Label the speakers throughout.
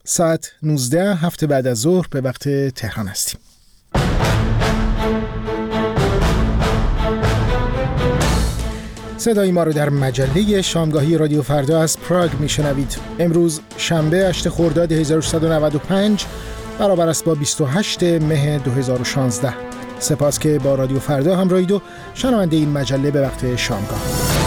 Speaker 1: ساعت 19 هفته بعد از ظهر به وقت تهران هستیم. صدای ما رو در مجله شامگاهی رادیو فردا از پراگ میشنوید. امروز شنبه 8 خرداد 1395 برابر است با 28 مه 2016. سپاس که با رادیو فردا همراهید و شنونده این مجله به وقت شامگاه.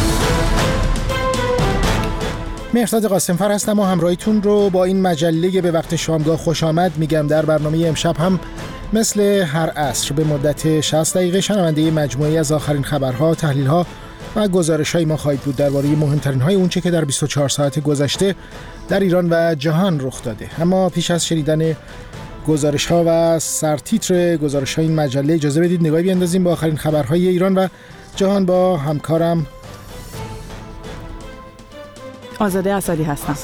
Speaker 1: مهرداد قاسمفر هستم و همراهیتون رو با این مجله به وقت شامگاه خوش آمد میگم. در برنامه امشب هم مثل هر عصر به مدت 60 دقیقه شنونده مجموعی از آخرین خبرها، تحلیل‌ها و گزارش‌های ما خواهید بود درباره مهمترین‌های اونچه که در 24 ساعت گذشته در ایران و جهان رخ داده. اما پیش از شنیدن گزارش‌ها و سرتیتر گزارش‌های این مجله اجازه بدید نگاهی بیندازیم با آخرین خبرهای ایران و جهان با همکارم
Speaker 2: آزاده اسدی هستم.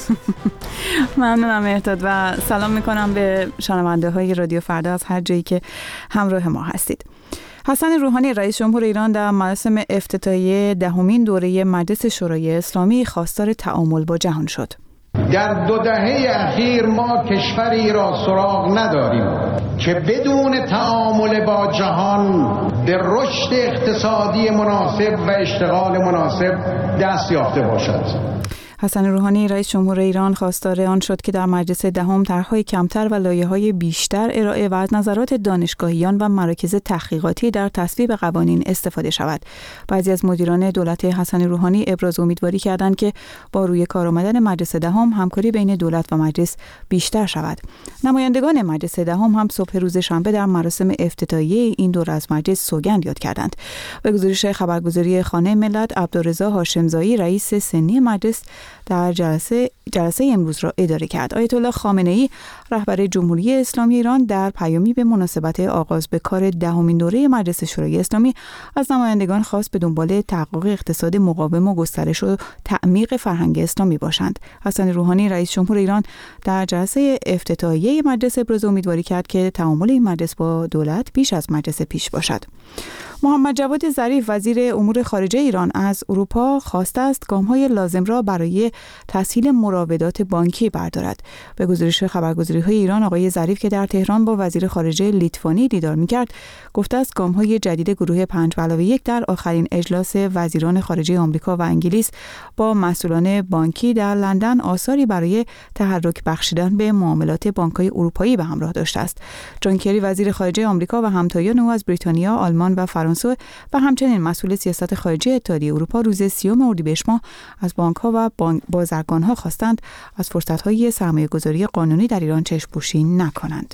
Speaker 2: ممنونم مهرداد و سلام میکنم به شنونده های رادیو فردا از هر جایی که همراه ما هستید. حسن روحانی رئیس جمهور ایران در مراسم افتتاحیه 10مین دوره مجلس شورای اسلامی خواستار تعامل با جهان شد.
Speaker 3: در 2 دهه اخیر ما کشوری را سراغ نداریم که بدون تعامل با جهان به رشد اقتصادی مناسب و اشتغال مناسب دست یافته باشد.
Speaker 2: حسن روحانی رئیس جمهور ایران خواستار آن شد که در مجلس 10 طرح‌های کمتر و لایحه‌های بیشتر ارائه و از نظرات دانشگاهیان و مراکز تحقیقاتی در تصویب قوانین استفاده شود. بعضی از مدیران دولت حسن روحانی ابراز امیدواری کردند که با روی کار آمدن مجلس 10 همکاری بین دولت و مجلس بیشتر شود. نمایندگان مجلس 10 هم صبح روز شنبه در مراسم افتتاحیه این دوره از مجلس سوگند یاد کردند. به گزارش خبرگزاری خانه ملت، عبدالرضا هاشمزایی رئیس سنی مجلس در جلسه امروز را اداره کرد. آیت الله خامنه‌ای رهبر جمهوری اسلامی ایران در پیامی به مناسبت آغاز به کار 10مین دوره مجلس شورای اسلامی از نمایندگان خواست به دنبال تحقق اقتصاد مقاوم و گسترش و تعمیق فرهنگ اسلامی باشند. حسن روحانی رئیس جمهور ایران در جلسه افتتاحیه مجلس ابراز امیدواری کرد که تعامل این مجلس با دولت بیش از مجلس پیش باشد. محمد جواد ظریف وزیر امور خارجه ایران از اروپا خواسته است گام‌های لازم را برای تسهیل مراودات بانکی بردارد. به گزارش خبرگزاری‌های ایران آقای ظریف که در تهران با وزیر خارجه لیتوانی دیدار می‌کرد، گفته است گام‌های جدید گروه 5+1 در آخرین اجلاس وزیران خارجه آمریکا و انگلیس با مسئولان بانکی در لندن آثاری برای تحرک بخشیدن به معاملات بانک‌های اروپایی به همراه داشته است. جان کری وزیر خارجه آمریکا و همتایان او از بریتانیا، آلمان و فرانسه و همچنین مسئول سیاست خارجی اتحادیه اروپا روز 30 اردیبهشت ماه از بانک‌ها و بازرگان‌ها خواستند از فرصت‌های سرمایه‌گذاری قانونی در ایران چشم‌پوشی نکنند.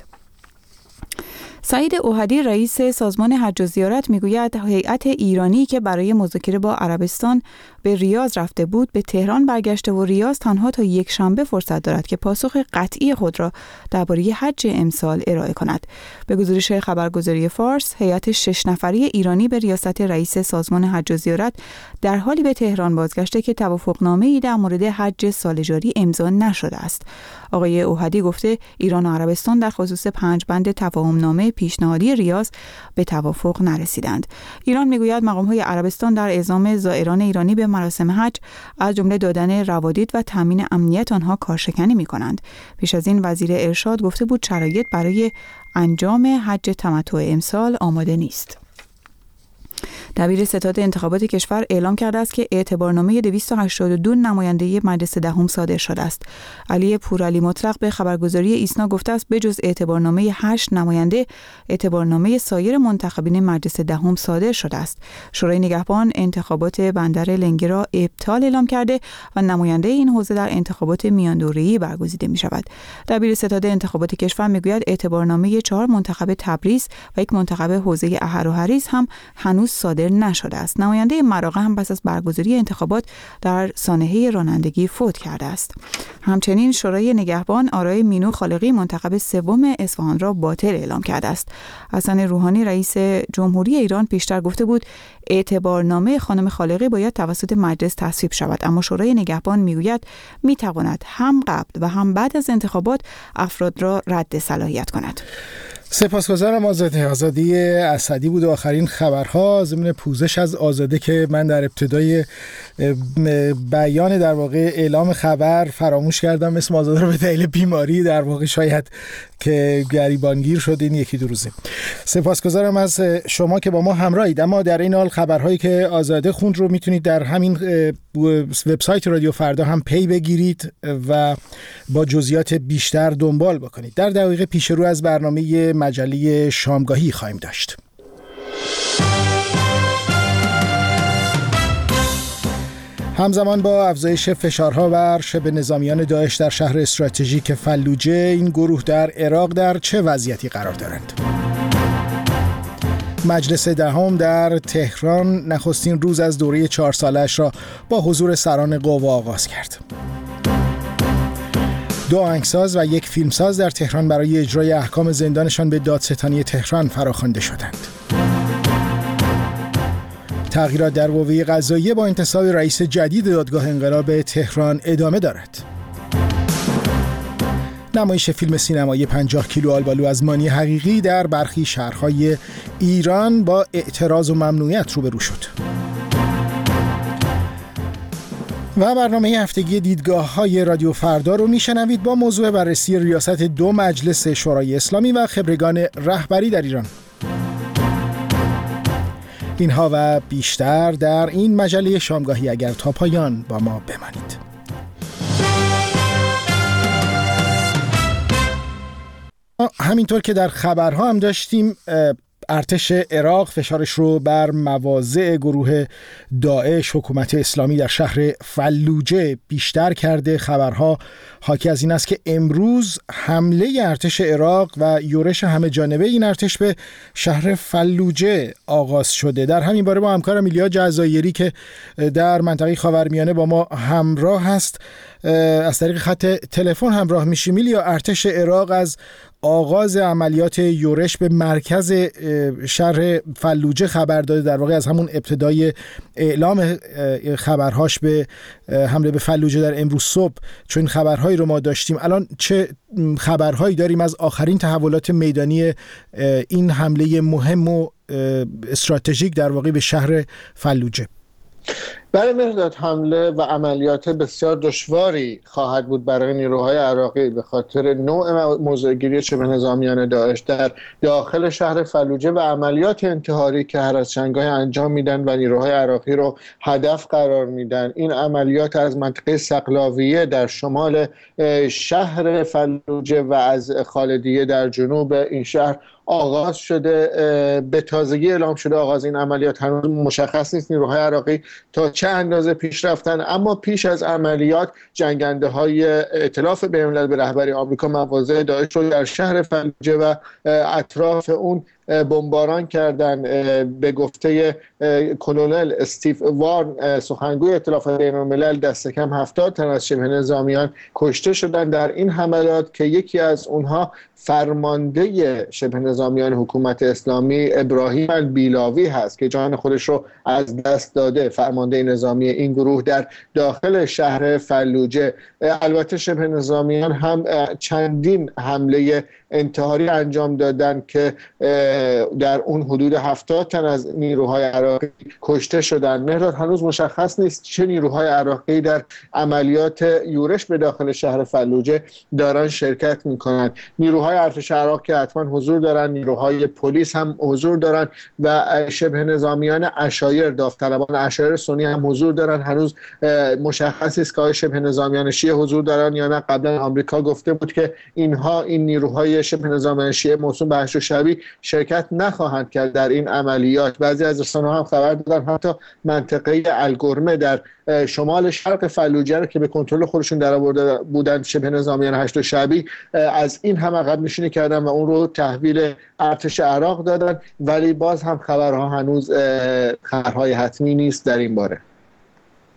Speaker 2: سعید اوحدی رئیس سازمان حج و زیارت میگوید هیئت ایرانی که برای مذاکره با عربستان به ریاض رفته بود به تهران برگشته و ریاض تنها تا یک شنبه فرصت دارد که پاسخ قطعی خود را درباره حج امسال ارائه کند. به گزارش خبرگزاری فارس، هیئت 6 نفری ایرانی به ریاست رئیس سازمان حج و زیارت در حالی به تهران بازگشته که توافقنامه‌ای در مورد حج سال جاری امضا نشده است. آقای اوحدی گفته ایران و عربستان در خصوص 5 بند تفاهم‌نامه پیشنهادی ریاض به توافق نرسیدند. ایران میگوید مقام‌های عربستان در اعزام زائران ایرانی به مراسم حج از جمله دادن روادید و تامین امنیت آنها کارشکنی می‌کنند. پیش از این وزیر ارشاد گفته بود شرایط برای انجام حج تمتع امسال آماده نیست. دبیر ستاد انتخابات کشور اعلام کرده است که اعتبارنامه 282 نماینده مجلس 10 صادر شده است. علی پورعلی مطلق به خبرگزاری ایسنا گفته است بجز اعتبارنامه 8 نماینده، اعتبارنامه سایر منتخبین مجلس 10 صادر شده است. شورای نگهبان انتخابات بندر لنگی را ابطال اعلام کرده و نماینده این حوزه در انتخابات میاندوره‌ای برگزیده می شود. دبیر ستاد انتخابات کشور میگوید اعتبارنامه 4 منتخب تبریز و 1 منتخب حوزه احر و حریص هم هنوز صادر نشده است. نماینده مراغه هم پس از برگزاری انتخابات در سانحه رانندگی فوت کرده است. همچنین شورای نگهبان آرای مینو خالقی منتخب 3 اصفهان را باطل اعلام کرده است. حسن روحانی رئیس جمهوری ایران پیشتر گفته بود اعتبارنامه خانم خالقی باید توسط مجلس تصویب شود، اما شورای نگهبان میگوید میتواند هم قبل و هم بعد از انتخابات افراد را رد صلاحیت کند.
Speaker 1: سپاسگزارم آزادی اسدی بود. آخرین خبرها ضمن پوزش از آزاده که من در ابتدای بیان در واقع اعلام خبر فراموش کردم اسم آزاده رو به دلیل بیماری در واقع شاید که گریبانگیر شد این یکی دو روزه. سپاسگزارم از شما که با ما همراهید. اما در این حال خبرهایی که آزاده خوند رو میتونید در همین وبسایت رادیو فردا هم پی بگیرید و با جزئیات بیشتر دنبال بکنید. در دقیقه پیش رو از برنامه مجله شامگاهی خواهیم داشت. همزمان با افزایش فشارها بر شبه نظامیان داعش در شهر استراتژیک فلوجه، این گروه در عراق در چه وضعیتی قرار دارند؟ مجلس دهم در تهران نخستین روز از دوره 4 سالش را با حضور سران قوا آغاز کرد. 2 آهنگساز و 1 فیلمساز در تهران برای اجرای احکام زندانشان به دادستانی تهران فراخوانده شدند. تغییرات در قوه قضاییه با انتصاب رئیس جدید دادگاه انقلاب تهران ادامه دارد. نمایش فیلم سینمایی 50 کیلو آلبالو از مانی حقیقی در برخی شهرهای ایران با اعتراض و ممنوعیت روبرو شد. و برنامه هفتگی دیدگاه‌های رادیو فردا رو میشنوید با موضوع بررسی ریاست 2 مجلس شورای اسلامی و خبرگان رهبری در ایران. اینها و بیشتر در این مجله شامگاهی، اگر تا پایان با ما بمانید. همینطور که در خبرها هم داشتیم، ارتش عراق فشارش رو بر مواضع گروه داعش حکومت اسلامی در شهر فلوجه بیشتر کرده. خبرها حاکی از این است که امروز حمله ارتش عراق و یورش همه جانبه این ارتش به شهر فلوجه آغاز شده. در همین باره با همکارم ایلیا جزایری که در منطقه خاورمیانه با ما همراه هست از طریق خط تلفن همراه میشیم. ایلیا، ارتش عراق از آغاز عملیات یورش به مرکز شهر فلوجه خبر داده، در واقع از همون ابتدای اعلام خبرهاش به حمله به فلوجه در امروز صبح، چون خبرهایی رو ما داشتیم. الان چه خبرهایی داریم از آخرین تحولات میدانی این حمله مهم و استراتژیک در واقع به شهر فلوجه؟
Speaker 4: برای مرداد حمله و عملیات بسیار دشواری خواهد بود برای نیروهای عراقی به خاطر نوع موضع‌گیری شبه نظامیان داعش در داخل شهر فلوجه و عملیات انتحاری که هر از چنگاه انجام میدن و نیروهای عراقی رو هدف قرار میدن. این عملیات از منطقه سقلاویه در شمال شهر فلوجه و از خالدیه در جنوب این شهر آغاز شده. به تازگی اعلام شده آغاز این عملیات. هنوز مشخص نیست نیروهای عراقی تا چه اندازه پیش رفتن، اما پیش از عملیات جنگنده های ائتلاف بین‌الملل به رهبری آمریکا مواضع داعش رو در شهر فلوجه و اطراف اون بمباران کردن. به گفته کلونل استیو وارن، سخنگوی ائتلاف بین‌الملل، دست کم 70 تن از شبه نظامیان کشته شدن در این حملات که یکی از اونها فرمانده شبه نظامیان حکومت اسلامی ابراهیم البیلاوی هست که جان خودش رو از دست داده، فرمانده نظامی این گروه در داخل شهر فلوجه. البته شبه نظامیان هم چندین حمله انتحاری انجام دادن که در اون حدود 70 تن از نیروهای عراقی کشته شدن. مهراد، هنوز مشخص نیست چه نیروهای عراقی در عملیات یورش به داخل شهر فلوجه دارن شرکت میکنن. نیروهای ارتش عراق که حتما حضور دارن، نیروهای پلیس هم حضور دارن و شبه نظامیان عشایر، داوطلبان عشایر سنی هم حضور دارن. هنوز مشخص است که شبه نظامیان شیعه حضور دارن یا نه. قبلا آمریکا گفته بود که این نیروهای شبه نظامیان شیعه موسوم به هشت شعبی شرکت نخواهند کرد در این عملیات. بعضی از رسانه‌ها هم خبر دادن حتی منطقه الگرمه در شمال شرق فلوجه رو که به کنترل خودشون درآورده بودن شبه نظامیان هشت شعبی، از این هم عقب نشینی کردن و اون رو تحویل ارتش عراق دادن. ولی باز هم خبرها هنوز خبرهای حتمی نیست در این باره.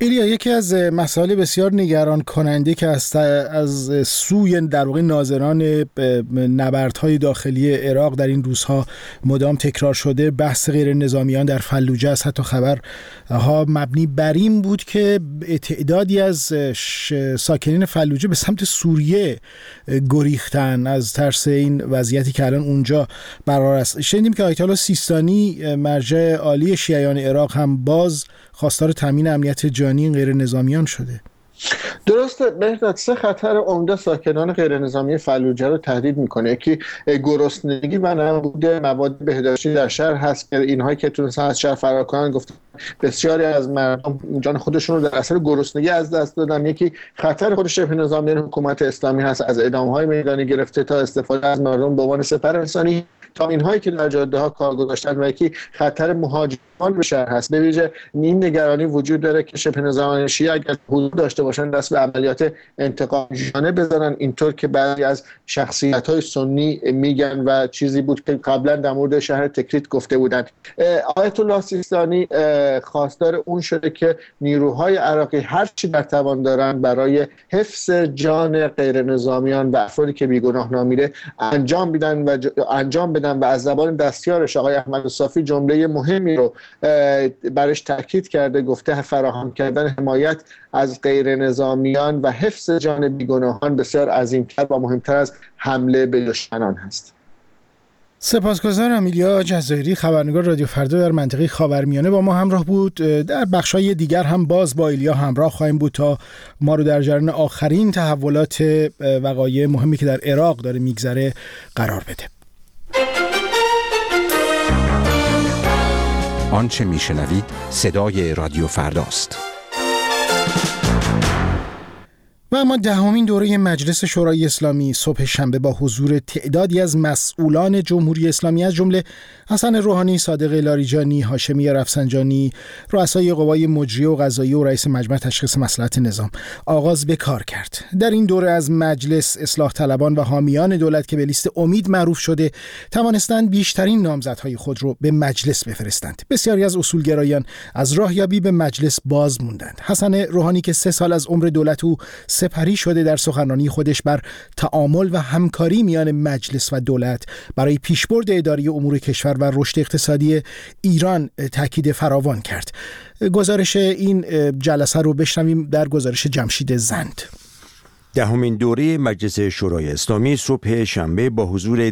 Speaker 1: ایلیا، یکی از مسائل بسیار نگران کننده که از سوی در واقع ناظران نبردهای داخلی عراق در این روزها مدام تکرار شده بحث غیر نظامیان در فلوجه است. حتی خبرها مبنی بر این بود که تعدادی از ساکنین فلوجه به سمت سوریه گریختن از ترس این وضعیتی که الان اونجا برقرار است. شنیدیم که آیت الله سیستانی مرجع عالی شیعیان عراق هم باز خواستار تامین امنیت جانی غیر نظامیان شده.
Speaker 4: درسته بهداد، 3 خطر عمده ساکنان غیر نظامی فلوجه رو تهدید میکنه. یکی گرسنگی و نبود مواد بهداشتی در شهر هست که اینهایی که تونستن از شهر فرار کنن گفتن بسیاری از مردم جان خودشون رو در اثر گرسنگی از دست دادن. یکی خطر خود شبه نظامیان حکومت اسلامی هست، از اعدام‌های میدانی گرفته تا استفاده از مردم به عنوان سپر انسانی تا اینهایی که در جاده‌ها کار گذاشتن. و یکی خطر مهاجمان به شهر هست. به ویژه این نگرانی وجود داره که شبه نظامیان شیعه اگر حضور داشته باشن دست به عملیات انتقام‌جویانه بزنن، اینطور که بعضی از شخصیت‌های سنی میگن و چیزی بود که قبلا در مورد شهر تکریت گفته بودند. آیت الله سیستانی خواستار اون شده که نیروهای عراقی هر چی در توان دارن برای حفظ جان غیر نظامیان و افرادی که بیگناه نامیده انجام بدن و از زبان دستیارش آقای احمد صافی جمله مهمی رو برش تاکید کرده، گفته فراهم کردن حمایت از غیر نظامیان و حفظ جان بیگناهان بسیار عظیمتر و مهمتر از حمله به دشمنان هست.
Speaker 1: سپاسگزارم. ایلیا جزایری، خبرنگار رادیو فردا در منطقه خاورمیانه با ما همراه بود. در بخشای دیگر هم باز با ایلیا همراه خواهیم بود تا ما رو در جریان آخرین تحولات وقایع مهمی که در عراق داره میگذره قرار بده.
Speaker 5: آنچه میشنوید صدای رادیو فرداست.
Speaker 1: و اما 10مین دوره مجلس شورای اسلامی صبح شنبه با حضور تعدادی از مسئولان جمهوری اسلامی از جمله حسن روحانی، صادق لاریجانی، هاشمی رفسنجانی، رؤسای قوای مجریه و قضاییه و رئیس مجمع تشخیص مصلحت نظام آغاز به کار کرد. در این دوره از مجلس اصلاح طلبان و حامیان دولت که به لیست امید معروف شده توانستند بیشترین نامزدهای خود را به مجلس بفرستند. بسیاری از اصولگرایان از راهیابی به مجلس باز موندند. حسن روحانی که 3 سال از عمر دولت او سپری شده در سخنرانی خودش بر تعامل و همکاری میان مجلس و دولت برای پیشبرد اداری امور کشور و رشد اقتصادی ایران تاکید فراوان کرد. گزارش این جلسه رو بشنویم در گزارش جمشید زند.
Speaker 6: 10مین دوره مجلس شورای اسلامی صبح شنبه با حضور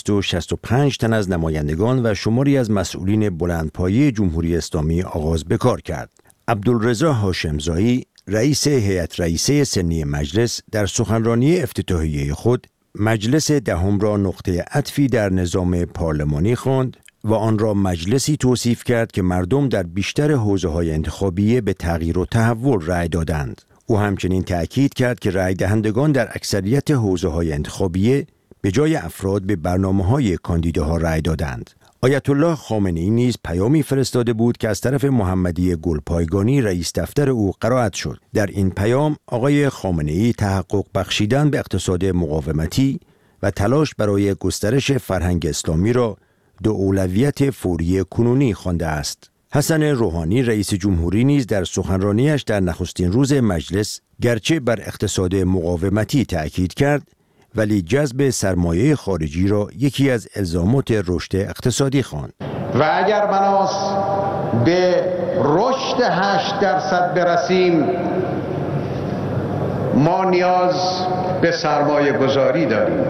Speaker 6: 265 تن از نمایندگان و شماری از مسئولین بلندپایه جمهوری اسلامی آغاز به کار کرد. عبدالرضا هاشمزایی، رئیس هیئت رئیسه سنی مجلس، در سخنرانی افتتاحیه خود مجلس 10 را نقطه عطفی در نظام پارلمانی خواند و آن را مجلسی توصیف کرد که مردم در بیشتر حوزه‌های انتخابیه به تغییر و تحول رأی دادند. او همچنین تأکید کرد که رأی دهندگان در اکثریت حوزه‌های انتخابیه به جای افراد به برنامه‌های کاندیداها رأی دادند. آیت الله خامنه‌ای نیز پیامی فرستاده بود که از طرف محمدی گلپایگانی رئیس دفتر او قرائت شد. در این پیام آقای خامنه‌ای تحقق بخشیدن به اقتصاد مقاومتی و تلاش برای گسترش فرهنگ اسلامی را 2 اولویت فوری کنونی خوانده است. حسن روحانی رئیس جمهوری نیز در سخنرانیش در نخستین روز مجلس گرچه بر اقتصاد مقاومتی تأکید کرد، ولی جذب سرمایه خارجی را یکی از الزامات رشد اقتصادی خواند.
Speaker 3: و اگر بناست به رشد 8% برسیم، ما نیاز به سرمایه گذاری داریم.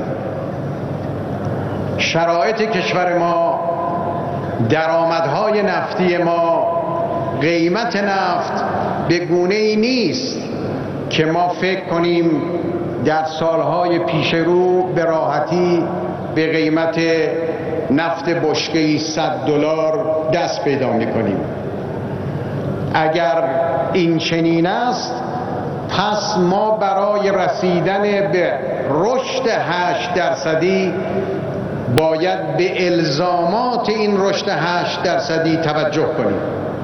Speaker 3: شرایط کشور ما، درآمدهای نفتی ما، قیمت نفت به گونه‌ای نیست که ما فکر کنیم در سالهای پیش رو به راحتی به قیمت نفت بشکه‌ای $100 دست پیدا می‌کنیم. اگر این چنین است، پس ما برای رسیدن به رشد 8% باید به الزامات این رشد 8% توجه کنیم.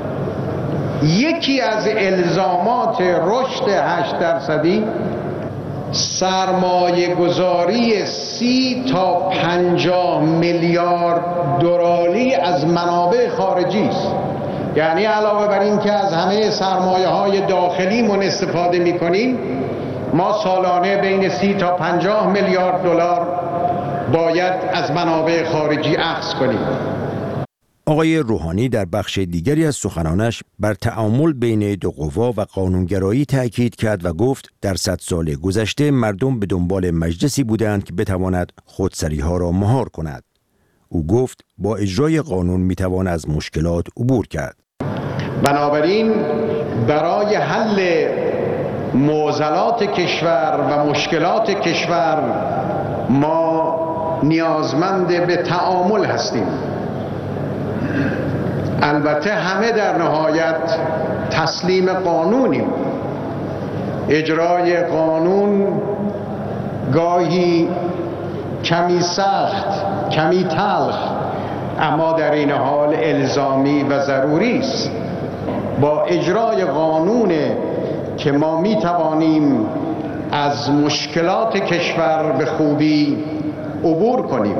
Speaker 3: یکی از الزامات رشد 8% سرمایه گذاری 30 تا 50 میلیارد دلاری از منابع خارجی است یعنی علاوه بر این که از همه سرمایه‌های داخلیمون استفاده می‌کنیم، ما سالانه بین 30 تا 50 میلیارد دلار باید از منابع خارجی اخذ کنیم.
Speaker 6: آقای روحانی در بخش دیگری از سخنانش بر تعامل بین دو قوا و قانونگرایی تأکید کرد و گفت در 100 سال گذشته مردم به دنبال مجلسی بودند که بتواند خودسری‌ها را مهار کند. او گفت با اجرای قانون میتوان از مشکلات عبور کرد.
Speaker 3: بنابراین برای حل معضلات کشور و مشکلات کشور ما نیازمند به تعامل هستیم. البته همه در نهایت تسلیم قانونیم. اجرای قانون گاهی کمی سخت، کمی تلخ، اما در این حال الزامی و ضروری است. با اجرای قانون که ما می توانیم از مشکلات کشور به خوبی عبور کنیم.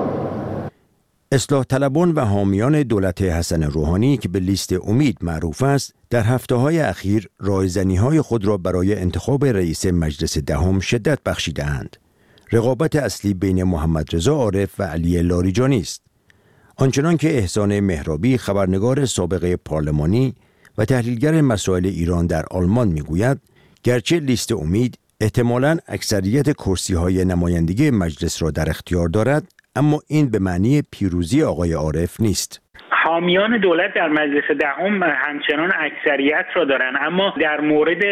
Speaker 6: اصلاح طلبان و حامیان دولت حسن روحانی که به لیست امید معروف است، در هفته‌های اخیر رایزنی‌های خود را برای انتخاب رئیس مجلس دهم شدت بخشیده‌اند. رقابت اصلی بین محمد رضا عارف و علی لاریجانی است. آنچنان که احسان مهرابی، خبرنگار سابق پارلمانی و تحلیلگر مسائل ایران در آلمان میگوید، گرچه لیست امید احتمالاً اکثریت کرسی‌های نمایندگی مجلس را در اختیار دارد، اما این به معنی پیروزی آقای عارف نیست.
Speaker 7: حامیان دولت در مجلس دهم همچنان اکثریت را دارند، اما در مورد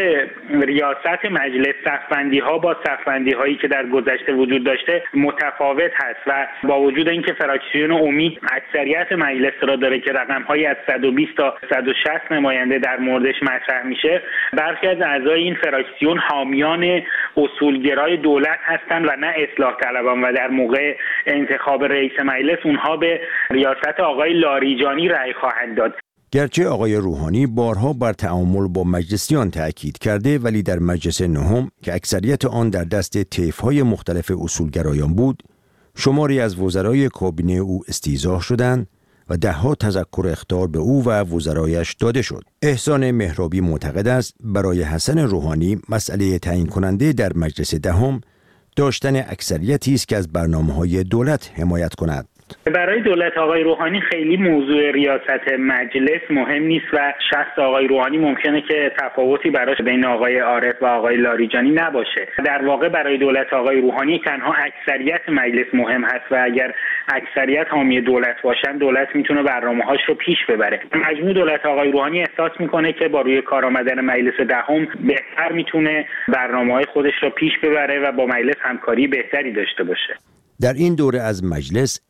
Speaker 7: ریاست مجلس صف‌بندی‌ها با صف‌بندی‌هایی که در گذشته وجود داشته متفاوت هست و با وجود اینکه فراکسیون امید اکثریت مجلس را داره که رقم‌هایی از 120 تا 160 نماینده در موردش مطرح میشه، برخی از اعضای این فراکسیون حامیان اصولگرای دولت هستند و نه اصلاح طلبان و در موقع انتخاب رئیس مجلس اونها به ریاست آقای لاریجانی رأی خواهند داد.
Speaker 6: گرچه آقای روحانی بارها بر تعامل با مجلسیان تأکید کرده، ولی در مجلس نهم که اکثریت آن در دست طیف‌های مختلف اصولگرایان بود، شماری از وزرای کابینه او استیضاح شدند و ده‌ها تذکر اخطار به او و وزرایش داده شد. احسان مهرابی معتقد است برای حسن روحانی مسئله تعیین کننده در مجلس دهم داشتن اکثریتی است که از برنامه‌های دولت حمایت کند.
Speaker 7: برای دولت آقای روحانی خیلی موضوع ریاست مجلس مهم نیست و شخص آقای روحانی ممکنه که تفاوتی براش بین آقای عارف و آقای لاریجانی نباشه. در واقع برای دولت آقای روحانی تنها اکثریت مجلس مهم هست و اگر اکثریت حامی دولت باشن، دولت میتونه برنامه‌هاش رو پیش ببره. مجموع دولت آقای روحانی احساس میکنه که با روی کار آمدن مجلس دهم بهتر میتونه برنامه‌های خودش رو پیش ببره و با مجلس همکاری بهتری داشته باشه.
Speaker 6: در این دوره از مجلس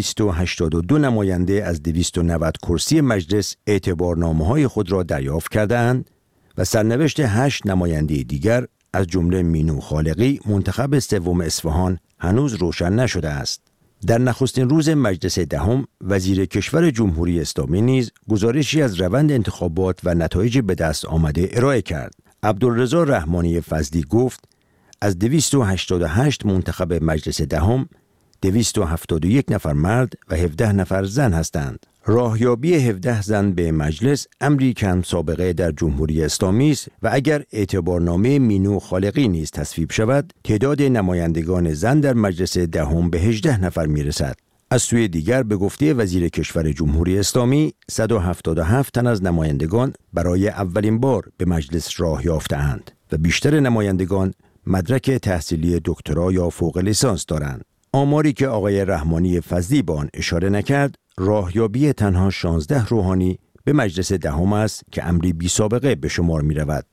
Speaker 6: 282 نماینده از 290 کرسی مجلس اعتبارنامه‌های خود را دریافت کردند و سرنوشت 8 نماینده دیگر از جمله مینو خالقی منتخب سوم اصفهان هنوز روشن نشده است. در نخستین روز مجلس دهم وزیر کشور جمهوری اسلامی نیز گزارشی از روند انتخابات و نتایج به دست آمده ارائه کرد. عبدالرضا رحمانی فضلی گفت از 288 منتخب مجلس دهم 271 نفر مرد و 17 نفر زن هستند. راهیابی 17 زن به مجلس امری کم سابقه در جمهوری اسلامی است و اگر اعتبارنامه مینو خالقی نیز تصویب شود، تعداد نمایندگان زن در مجلس دهم به 18 نفر میرسد. از سوی دیگر به گفته وزیر کشور جمهوری اسلامی 177 تن از نمایندگان برای اولین بار به مجلس راه یافته‌اند و بیشتر نمایندگان مدرک تحصیلی دکترا یا فوق لیسانس دارند. آماری که آقای رحمانی فضلی به آن اشاره نکرد، راهیابی تنها 16 روحانی به مجلس دهم است که امری بی سابقه به شمار می رود.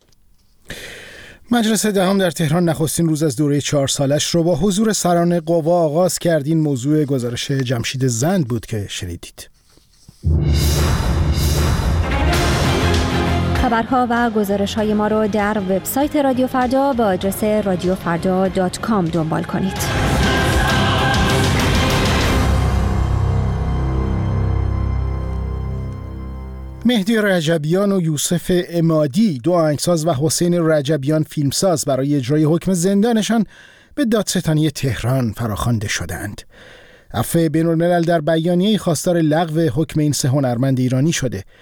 Speaker 1: مجلس دهم در تهران نخستین روز از دوره 4 سالش رو با حضور سران قوا آغاز کرد. این موضوع گزارش جمشید زند بود که شنیدید.
Speaker 8: خبرها و گزارش‌های ما رو در وبسایت رادیو فردا با آدرس radiofarda.com دنبال کنید.
Speaker 1: مهدی رجبیان و یوسف عمادی، دو آهنگساز، و حسین رجبیان فیلمساز برای اجرای حکم زندانشان به دادستانی تهران فراخوانده شدند. عفو بین‌الملل در بیانیه‌ای خواستار لغو حکم این سه هنرمند ایرانی شده.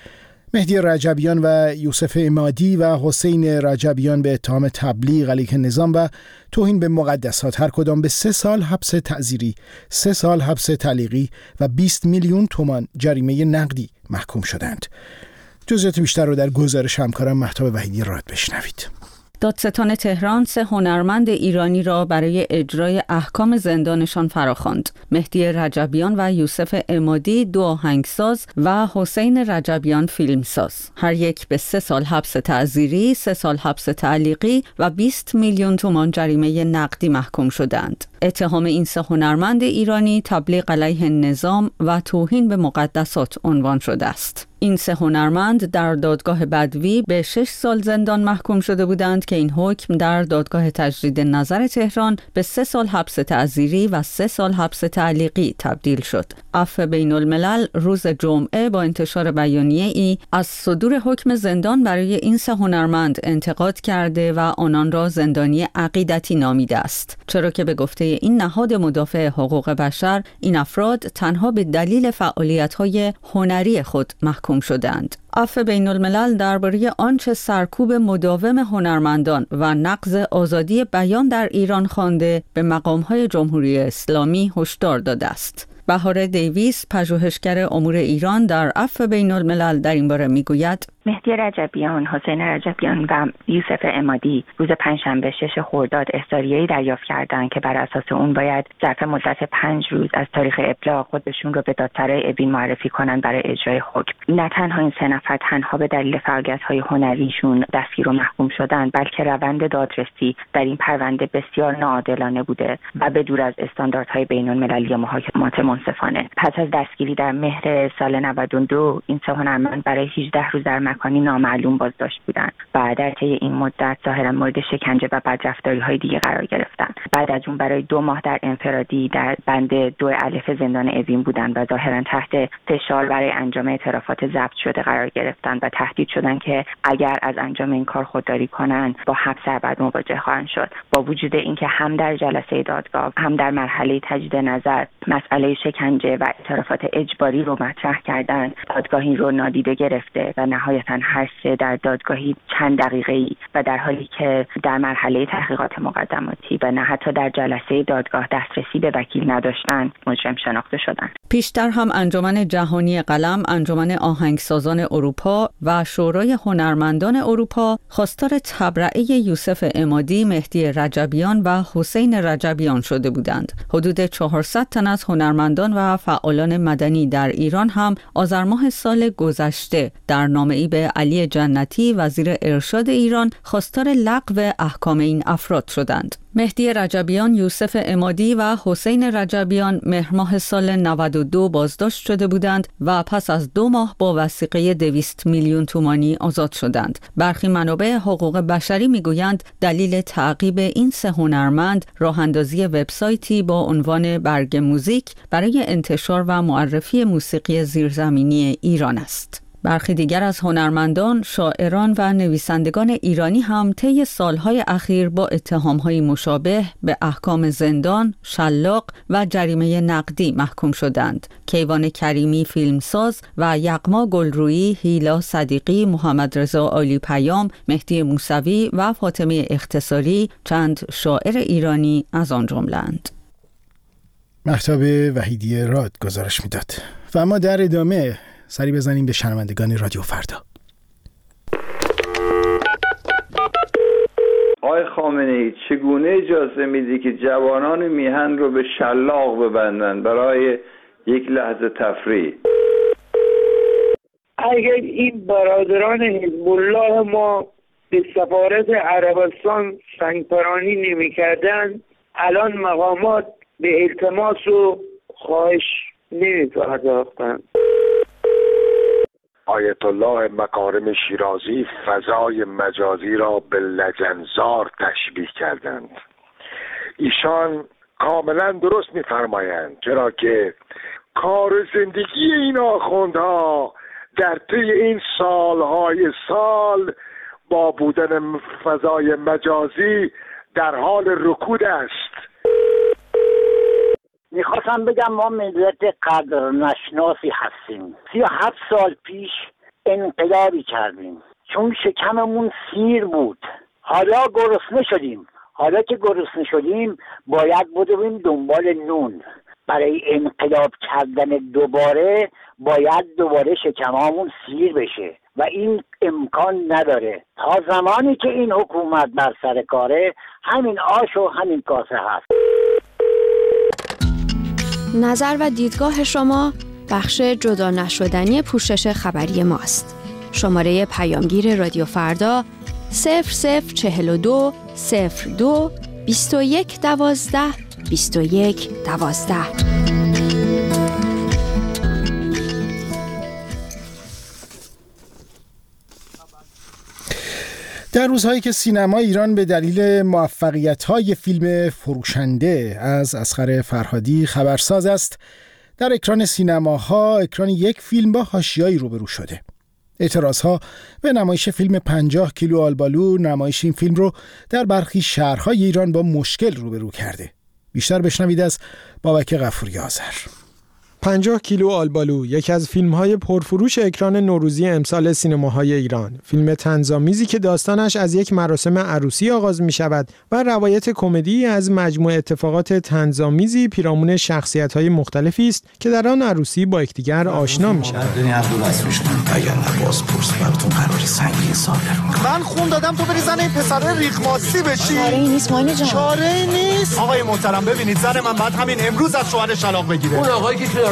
Speaker 1: مهدی رجبیان و یوسف عمادی و حسین رجبیان به اتهام تبلیغ علیه نظام و توهین به مقدسات هر کدام به 3 سال حبس تعزیری، 3 سال حبس تعلیقی و 20 میلیون تومان جریمه نقدی محکوم شدند. جزئیات بیشتر رو در گزارش همکارم مهتاب وحیدی راد بشنوید.
Speaker 9: دادستان تهران 3 هنرمند ایرانی را برای اجرای احکام زندانشان فراخواند. مهدی رجبیان و یوسف عمادی 2 آهنگساز و حسین رجبیان فیلمساز هر یک به 3 سال حبس تعزیری، 3 سال حبس تعلیقی و 20 میلیون تومان جریمه نقدی محکوم شدند. اتهام این 3 هنرمند ایرانی تبلیغ علیه نظام و توهین به مقدسات عنوان شده است. این 3 هنرمند در دادگاه بدوی به 6 سال زندان محکوم شده بودند که این حکم در دادگاه تجدید نظر تهران به 3 سال حبس تعزیری و 3 سال حبس تعلیقی تبدیل شد. عفو بین الملل روز جمعه با انتشار بیانیه‌ای از صدور حکم زندان برای این 3 هنرمند انتقاد کرده و آنان را زندانی عقیدتی نامیده است، چرا که به گفته این نهاد مدافع حقوق بشر این افراد تنها به دلیل فعالیت‌های هنری خود محکوم شدند. عفو بین الملل درباره آنچه سرکوب مداوم هنرمندان و نقض آزادی بیان در ایران خوانده به مقام‌های جمهوری اسلامی هشدار داده است. بهار دیویس، پژوهشگر امور ایران در عفو بین الملل در این باره میگوید:
Speaker 10: مهدی رجبیان، حسین رجبیان و یوسف عمادی روز پنجشنبه 6 خرداد احضاریه‌ای دریافت کردند که بر اساس اون باید ظرف مدت 5 روز از تاریخ ابلاغ خودشون رو به دادسرای اوین معرفی کنن برای اجرای حکم. نه تنها این 3 نفر تنها به دلیل فعالیت‌های هنریشون دستگیر و محکوم شدن، بلکه روند دادرسی در این پرونده بسیار ناعادلانه بوده و به دور از استانداردهای بین‌المللی محاکمات منصفانه. پس از دستگیری در مهر سال 92 این 3 هنرمند برای 18 روز در مکانی نامعلوم بازداشت بودند و در طی این مدت ظاهرا مورد شکنجه و بدرفتاری‌های دیگه قرار گرفتند. بعد از اون برای 2 ماه در انفرادی در بند 2 الف زندان اوین بودند و ظاهرا تحت فشار برای انجام اعترافات ضبط شده قرار گرفتند و تهدید شدند که اگر از انجام این کار خودداری کنند با حبس ابد مواجه خواهند شد. با وجود اینکه هم در جلسه دادگاه هم در مرحله تجدید نظر مسئله شکنجه و اعترافات اجباری رو مطرح کردند، دادگاه این رو نادیده گرفته و نهایتاً هر 3 در دادگاهی چند دقیقه‌ای و در حالی که در مرحله تحقیقات مقدماتی و نه حتی در جلسه دادگاه دسترسی به وکیل نداشتند مجرم شناخته شدند.
Speaker 9: پیشتر هم انجمن جهانی قلم، انجمن آهنگسازان اروپا و شورای هنرمندان اروپا خواستار تبرئه یوسف عمادی، مهدی رجبیان و حسین رجبیان شده بودند. حدود 400 تن از هنرمندان و فعالان مدنی در ایران هم آذر ماه سال گذشته در نامه‌ای به علی جنتی وزیر ارشاد ایران خواستار لغو احکام این افراد شدند. مهدی رجبیان، یوسف عمادی و حسین رجبیان مهر ماه سال 92 بازداشت شده بودند و پس از 2 ماه با وثیقه 200 میلیون تومانی آزاد شدند. برخی منابع حقوق بشری میگویند دلیل تعقیب این 3 هنرمند راه اندازی وبسایتی با عنوان برگ موزیک برای انتشار و معرفی موسیقی زیرزمینی ایران است. برخی دیگر از هنرمندان، شاعران و نویسندگان ایرانی هم طی سالهای اخیر با اتهام‌های مشابه به احکام زندان، شلاق و جریمه نقدی محکوم شدند. کیوان کریمی فیلمساز و یغما گلرویی، هیلا صدیقی، محمد رضا عالی پیام، مهدی موسوی و فاطمه اختصاری چند شاعر ایرانی از آن جمله‌اند.
Speaker 1: مهتاب وحیدی راد گزارش میداد. و اما در ادامه سری بزنیم به شنوندگان رادیو فردا.
Speaker 11: آقای خامنه‌ای، چگونه اجازه میدی که جوانان میهن رو به شلاق ببندن برای یک لحظه تفریح؟
Speaker 12: اگر این برادران حزب الله ما به سفارت عربستان سنگپرانی نمی‌کردند، الان مقامات به التماس و خواهش نمی‌پرداختند.
Speaker 13: آیت الله مکارم شیرازی فضای مجازی را به لجنزار تشبیه کردند. ایشان کاملا درست می‌فرمایند، چرا که کار زندگی این آخوندها در طی این سالهای سال با بودن فضای مجازی در حال رکود است.
Speaker 14: میخواستم بگم ما ملت قدر نشناسی هستیم. 37 سال پیش انقلابی کردیم، چون شکممون سیر بود. حالا گرسنه شدیم. حالا که گرسنه شدیم باید بدویم دنبال نون. برای انقلاب کردن دوباره باید دوباره شکممون سیر بشه و این امکان نداره. تا زمانی که این حکومت بر سر کاره، همین آش و همین کاسه هست.
Speaker 15: نظر و دیدگاه شما بخش جدا نشدنی پوشش خبری ماست. شماره پیامگیر رادیو فردا 0042 02 21 12 21 12.
Speaker 1: در روزهایی که سینما ایران به دلیل موفقیت‌های فیلم فروشنده از اصغر فرهادی خبرساز است، در اکران سینماها اکران یک فیلم با حاشیه‌ای روبرو شده. اعتراضها به نمایش فیلم 50 کیلو آلبالو نمایش این فیلم رو در برخی شهرهای ایران با مشکل روبرو کرده. بیشتر بشنوید از بابک غفوری آذر.
Speaker 16: 50 کیلو آلبالو یکی از فیلم‌های پرفروش اکران نوروزی امسال سینماهای ایران، فیلم طنزآمیزی که داستانش از یک مراسم عروسی آغاز می‌شود و روایت کمدی از مجموع اتفاقات طنزآمیزی پیرامون شخصیت‌های مختلفی است که در آن عروسی با یکدیگر آشنا می‌شوند.
Speaker 17: اگر نباز پرس براتون قراری سنگین صادر. من خون دادم تو بری زن این پسر ریخماسی بشی.
Speaker 18: چاره‌ای نیست ماینه جان.
Speaker 17: چاره‌ای نیست. آقای محترم ببینید زن من بعد همین امروز از شوهرش طلاق بگیره. اون آقایی که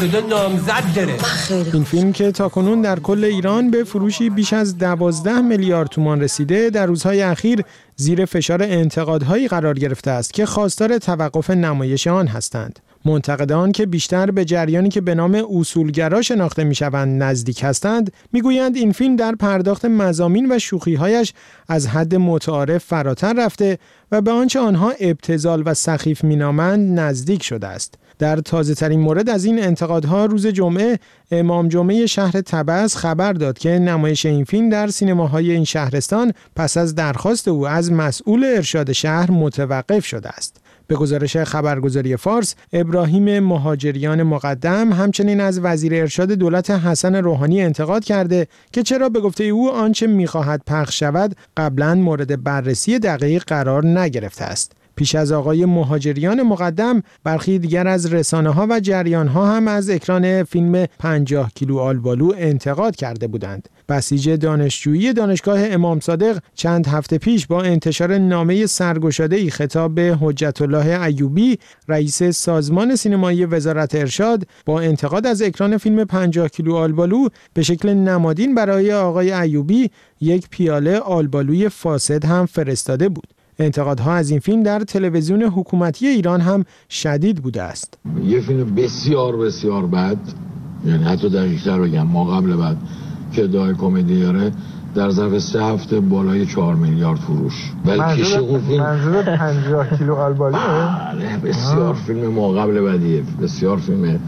Speaker 16: این فیلم که تاکنون در کل ایران به فروشی بیش از 12 میلیارد تومان رسیده، در روزهای اخیر زیر فشار انتقادهایی قرار گرفته است که خواستار توقف نمایش آن هستند. منتقدان که بیشتر به جریانی که به نام اصولگرا شناخته می‌شوند نزدیک هستند، میگویند این فیلم در پرداخت مضامین و شوخی‌هایش از حد متعارف فراتر رفته و به آنچه آنها ابتذال و سخیف می‌نامند نزدیک شده است. در تازه‌ترین مورد از این انتقادها روز جمعه امام جمعه شهر طبس خبر داد که نمایش این فیلم در سینماهای این شهرستان پس از درخواست او از مسئول ارشاد شهر متوقف شده است. به گزارش خبرگزاری فارس، ابراهیم مهاجریان مقدم همچنین از وزیر ارشاد دولت حسن روحانی انتقاد کرده که چرا به گفته او آنچه می‌خواهد پخش شود قبلاً مورد بررسی دقیق قرار نگرفته است. پیش از آقای مهاجریان مقدم، برخی دیگر از رسانه‌ها و جریان‌ها هم از اکران فیلم 50 کیلو آلبالو انتقاد کرده بودند. بسیج دانشجویی دانشگاه امام صادق چند هفته پیش با انتشار نامه سرگشاده‌ای خطاب به حجت الله ایوبی، رئیس سازمان سینمایی وزارت ارشاد، با انتقاد از اکران فیلم 50 کیلو آلبالو به شکل نمادین برای آقای ایوبی یک پیاله آلبالوی فاسد هم فرستاده بود. انتقادها از این فیلم در تلویزیون حکومتی ایران هم شدید بوده است.
Speaker 19: یه فیلم بسیار بسیار بد، یعنی حتی دقیق‌تر بگم ما قبل بعد که ادعای کمدی داره، در ظرف 3 هفته بالای 4 میلیارد فروش. ولی کش اون فیلم
Speaker 20: منظور 50 کیلو آلبالوه؟
Speaker 19: بله، بسیار فیلم ما قبل بدیه، بسیار فیلم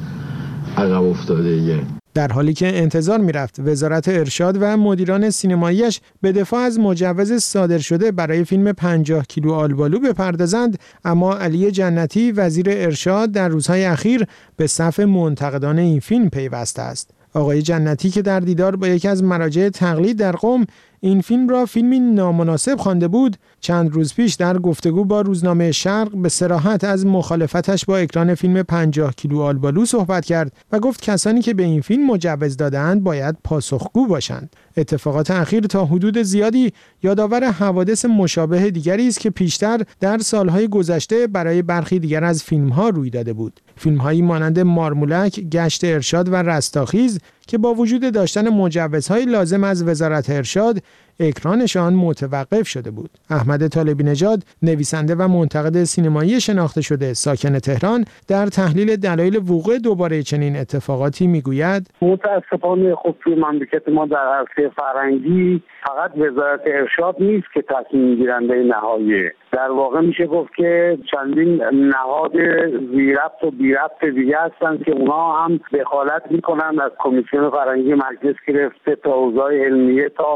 Speaker 19: عقب افتاده‌ایه.
Speaker 16: در حالی که انتظار می‌رفت وزارت ارشاد و مدیران سینماییش به دفاع از مجوز صادر شده برای فیلم 50 کیلو آلبالو بپردازند، اما علی جنتی وزیر ارشاد در روزهای اخیر به صف منتقدان این فیلم پیوسته است. آقای جنتی که در دیدار با یکی از مراجع تقلید در قم این فیلم را فیلمی نامناسب خوانده بود، چند روز پیش در گفتگو با روزنامه شرق به صراحت از مخالفتش با اکران فیلم 50 کیلو آلبالو صحبت کرد و گفت کسانی که به این فیلم مجوز دادند باید پاسخگو باشند. اتفاقات اخیر تا حدود زیادی یادآور حوادث مشابه دیگری است که پیشتر در سالهای گذشته برای برخی دیگر از فیلم‌ها روی داده بود. فیلم‌هایی مانند مارمولک، گشت ارشاد و رستاخیز که با وجود داشتن مجوزهای لازم از وزارت ارشاد اکرانشان متوقف شده بود. احمد طالبی نژاد، نویسنده و منتقد سینمایی شناخته شده ساکن تهران، در تحلیل دلایل وقوع دوباره چنین اتفاقاتی میگوید:
Speaker 12: متاسفانه خب توی مملکت ما در عرصه فرهنگی فقط وزارت ارشاد نیست که تصمیم گیرنده نهاییه. در واقع میشه گفت که چندین نهاد زیربط و بی‌ربط دیگه هستن که اونها هم دخالت میکنن، از کمیسیون فرهنگی مجلس گرفته تا حوزه علمیه تا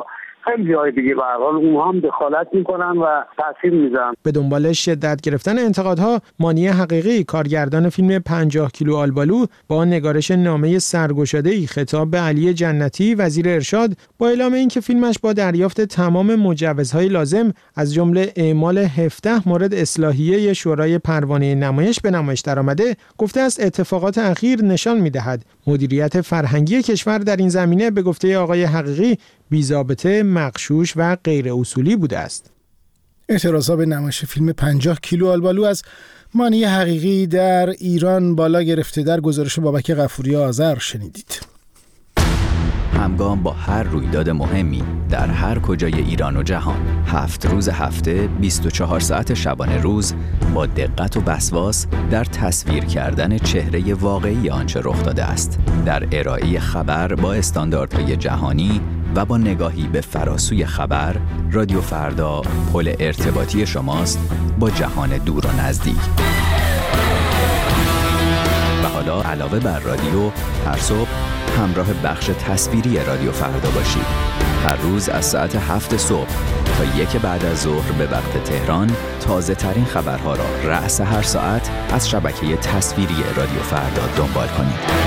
Speaker 12: خیلی جای دیگه به هر حال اونها هم دخالت میکنن و تاثیر میذارن.
Speaker 16: به دنبال شدت گرفتن انتقادها، مانی حقیقی کارگردان فیلم 50 کیلو آلبالو با نگارش نامه سرگشاده‌ای خطاب به علی جنتی وزیر ارشاد با اعلام اینکه فیلمش با دریافت تمام مجوزهای لازم از جمله اعمال 17 مورد اصلاحیه شورای پروانه نمایش به نمایش درآمده، گفته است اتفاقات اخیر نشان می‌دهد مدیریت فرهنگی کشور در این زمینه به گفته آقای حقیقی بی‌ضابطه، مغشوش و غیر اصولی بوده است.
Speaker 1: اعتراضات به نمایش فیلم 50 کیلو آلبالو از مانی حقیقی در ایران بالا گرفته. در گزارش بابک غفوری آذر شنیدید.
Speaker 18: همگام با هر رویداد مهمی در هر کجای ایران و جهان، 7 روز هفته 24 ساعت شبانه روز با دقت و وسواس در تصویر کردن چهره واقعی آنچه رخ داده است، در ارائه خبر با استانداردهای جهانی و با نگاهی به فراسوی خبر، رادیو فردا پل ارتباطی شماست با جهان دور و نزدیک. و حالا علاوه بر رادیو، هر صبح همراه بخش تصویری رادیو فردا باشید. هر روز از ساعت 7 صبح تا 1 بعد از ظهر به وقت تهران تازه ترین خبرها را رأس هر ساعت از شبکه تصویری رادیو فردا دنبال کنید.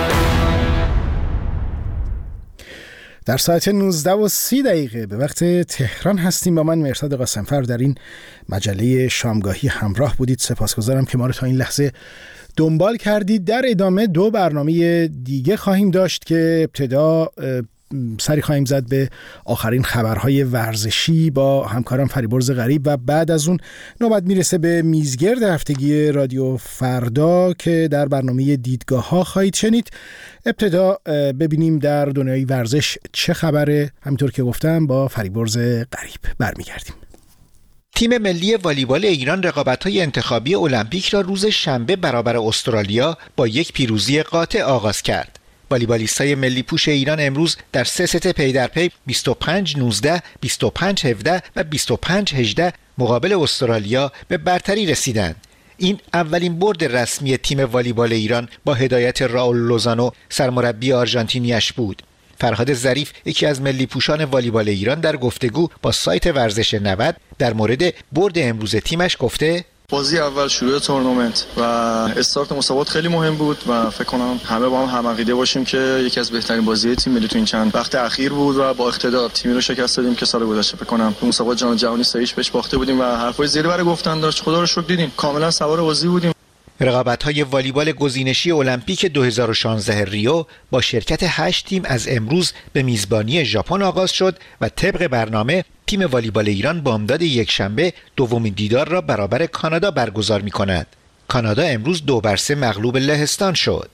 Speaker 1: در ساعت 19:30 به وقت تهران هستیم. با من مرصاد قاسمفر در این مجله شامگاهی همراه بودید. سپاسگزارم که ما رو تا این لحظه دنبال کردید. در ادامه 2 برنامه دیگه خواهیم داشت که ابتدا سری خواهیم زد به آخرین خبرهای ورزشی با همکارم فریبرز غریب و بعد از اون نوبت میرسه به میزگرد هفتگی رادیو فردا که در برنامه دیدگاه ها خواهید شنید. ابتدا ببینیم در دنیای ورزش چه خبره. همینطور که گفتم با فریبرز غریب برمیگردیم.
Speaker 21: تیم ملی والیبال ایران رقابت‌های انتخابی المپیک را روز شنبه برابر استرالیا با یک پیروزی قاطع آغاز کرد. والیبالیستای ملی پوش ایران امروز در 3 ست پی در پی 25-19, 25-17 و 25-18 مقابل استرالیا به برتری رسیدند. این اولین برد رسمی تیم والیبال ایران با هدایت راول لوزانو سرمربی آرژانتینیش بود. فرهاد ظریف یکی از ملی پوشان والیبال ایران در گفتگو با سایت ورزش 90 در مورد برد امروز تیمش گفته:
Speaker 22: بازی اول شروع تورنمنت و استارت مسابقات خیلی مهم بود و فکر کنم همه با هم عقیده باشیم که یکی از بهترین بازی تیم ملی تو این چند وقت اخیر بود و با اقتدار تیمی رو شکست دادیم که سال گذشته فکر کنم تو مسابقات جام جهانی 3-0 بهش باخته بودیم و حرفای زیر بر گفتن داشت. خدا رو شکر دیدیم کاملا سوار بازی بودیم.
Speaker 21: رقابت‌های والیبال گزینشی المپیک 2016 ریو با شرکت 8 تیم از امروز به میزبانی ژاپن آغاز شد و طبق برنامه تیم والیبال ایران بامداد یکشنبه دومین دیدار را برابر کانادا برگزار می‌کند. کانادا امروز 2-3 مغلوب لهستان شد.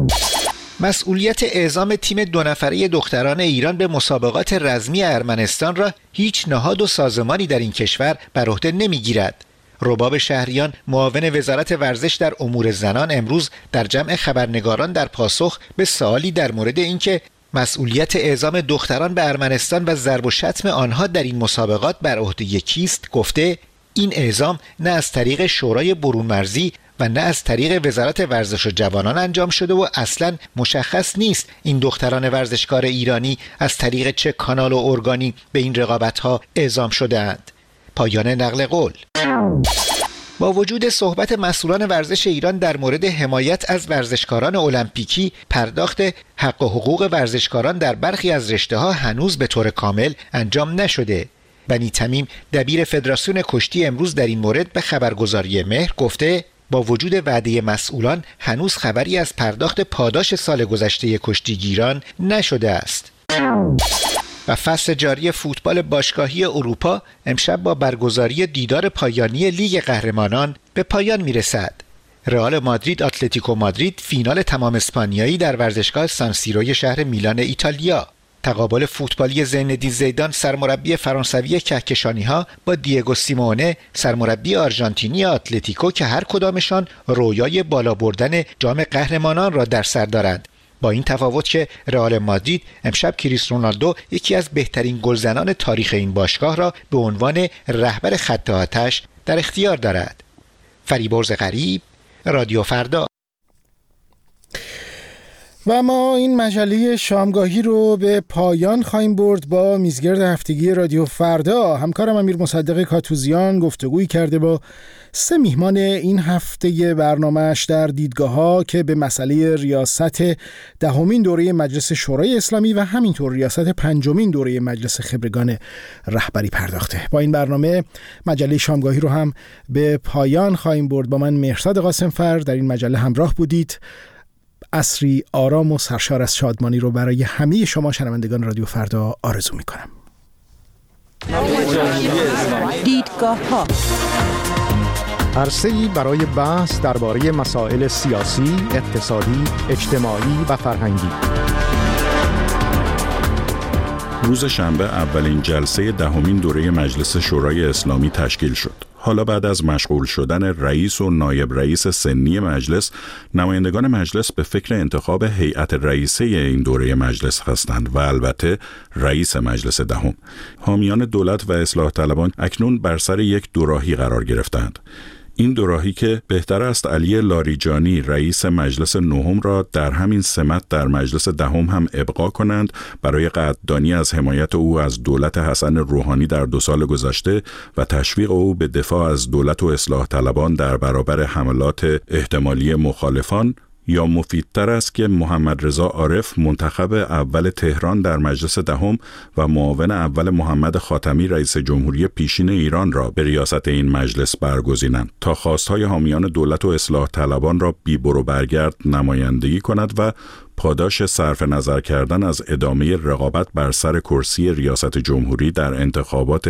Speaker 21: مسئولیت اعزام تیم 2 نفره دختران ایران به مسابقات رزمی ارمنستان را هیچ نهاد و سازمانی در این کشور بر عهده نمی‌گیرد. رباب شهریان معاون وزارت ورزش در امور زنان امروز در جمع خبرنگاران در پاسخ به سوالی در مورد اینکه مسئولیت اعزام دختران به ارمنستان و ضرب و شتم آنها در این مسابقات بر عهده کیست گفته: این اعزام نه از طریق شورای برون مرزی و نه از طریق وزارت ورزش و جوانان انجام شده و اصلاً مشخص نیست این دختران ورزشکار ایرانی از طریق چه کانال و ارگانی به این رقابت‌ها اعزام شده‌اند. پایان نقل قول. با وجود صحبت مسئولان ورزش ایران در مورد حمایت از ورزشکاران المپیکی، پرداخت حق و حقوق ورزشکاران در برخی از رشته‌ها هنوز به طور کامل انجام نشده. بنی تمیم دبیر فدراسیون کشتی امروز در این مورد به خبرگزاری مهر گفته: با وجود وعده مسئولان هنوز خبری از پرداخت پاداش سال گذشته کشتیگیران نشده است. و فصل جاری فوتبال باشگاهی اروپا امشب با برگزاری دیدار پایانی لیگ قهرمانان به پایان میرسد. رئال مادرید اتلتیکو مادرید فینال تمام اسپانیایی در ورزشگاه سان سیروی شهر میلان ایتالیا. تقابل فوتبالی زین‌الدین زیدان سرمربی فرانسوی کهکشانی‌ها با دیگو سیمونه سرمربی آرژانتینی اتلتیکو که هر کدامشان رویای بالا بردن جام قهرمانان را در سر دارند. با این تفاوت که رئال مادرید امشب کریس رونالدو یکی از بهترین گلزنان تاریخ این باشگاه را به عنوان رهبر خط آتش در اختیار دارد. فریبرز غریب، رادیو فردا.
Speaker 1: و ما این مجله شامگاهی رو به پایان خواهیم برد با میزگرد هفتگی رادیو فردا. همکارم امیر مصدق کاتوزیان گفتگویی کرده با 3 میهمان این هفته برنامه‌اش در دیدگاه‌ها که به مسئله ریاست 10مین دوره مجلس شورای اسلامی و همینطور ریاست 5مین دوره مجلس خبرگان رهبری پرداخته. با این برنامه مجله شامگاهی رو هم به پایان خواهیم برد. با من مهرزاد قاسمفر در این مجله همراه بودید. عصری آرام و سرشار از شادمانی رو برای همه شما شنوندگان رادیو فردا آرزو می‌کنم.
Speaker 2: دیدگاه‌ها عرصه‌ای برای بحث درباره مسائل سیاسی، اقتصادی، اجتماعی و فرهنگی.
Speaker 4: روز شنبه اولین جلسه 10مین دوره مجلس شورای اسلامی تشکیل شد. حالا بعد از مشغول شدن رئیس و نایب رئیس سنی مجلس، نمایندگان مجلس به فکر انتخاب هیئت رئیسه این دوره مجلس هستند و البته رئیس مجلس 10. حامیان دولت و اصلاح طلبان اکنون بر سر یک دوراهی قرار گرفتند. این دوراهی که بهتر است علی لاریجانی رئیس مجلس 9 را در همین سمت در مجلس 10 هم ابقا کنند برای قدردانی از حمایت او از دولت حسن روحانی در 2 سال گذشته و تشویق او به دفاع از دولت و اصلاح طلبان در برابر حملات احتمالی مخالفان، یا مفیدتر است که محمد رضا عارف منتخب اول تهران در مجلس 10 و معاون اول محمد خاتمی رئیس جمهوری پیشین ایران را به ریاست این مجلس برگزینند تا خواستهای حامیان دولت و اصلاح طلبان را بی برو برگرد نمایندگی کند و پاداش صرف نظر کردن از ادامه رقابت بر سر کرسی ریاست جمهوری در انتخابات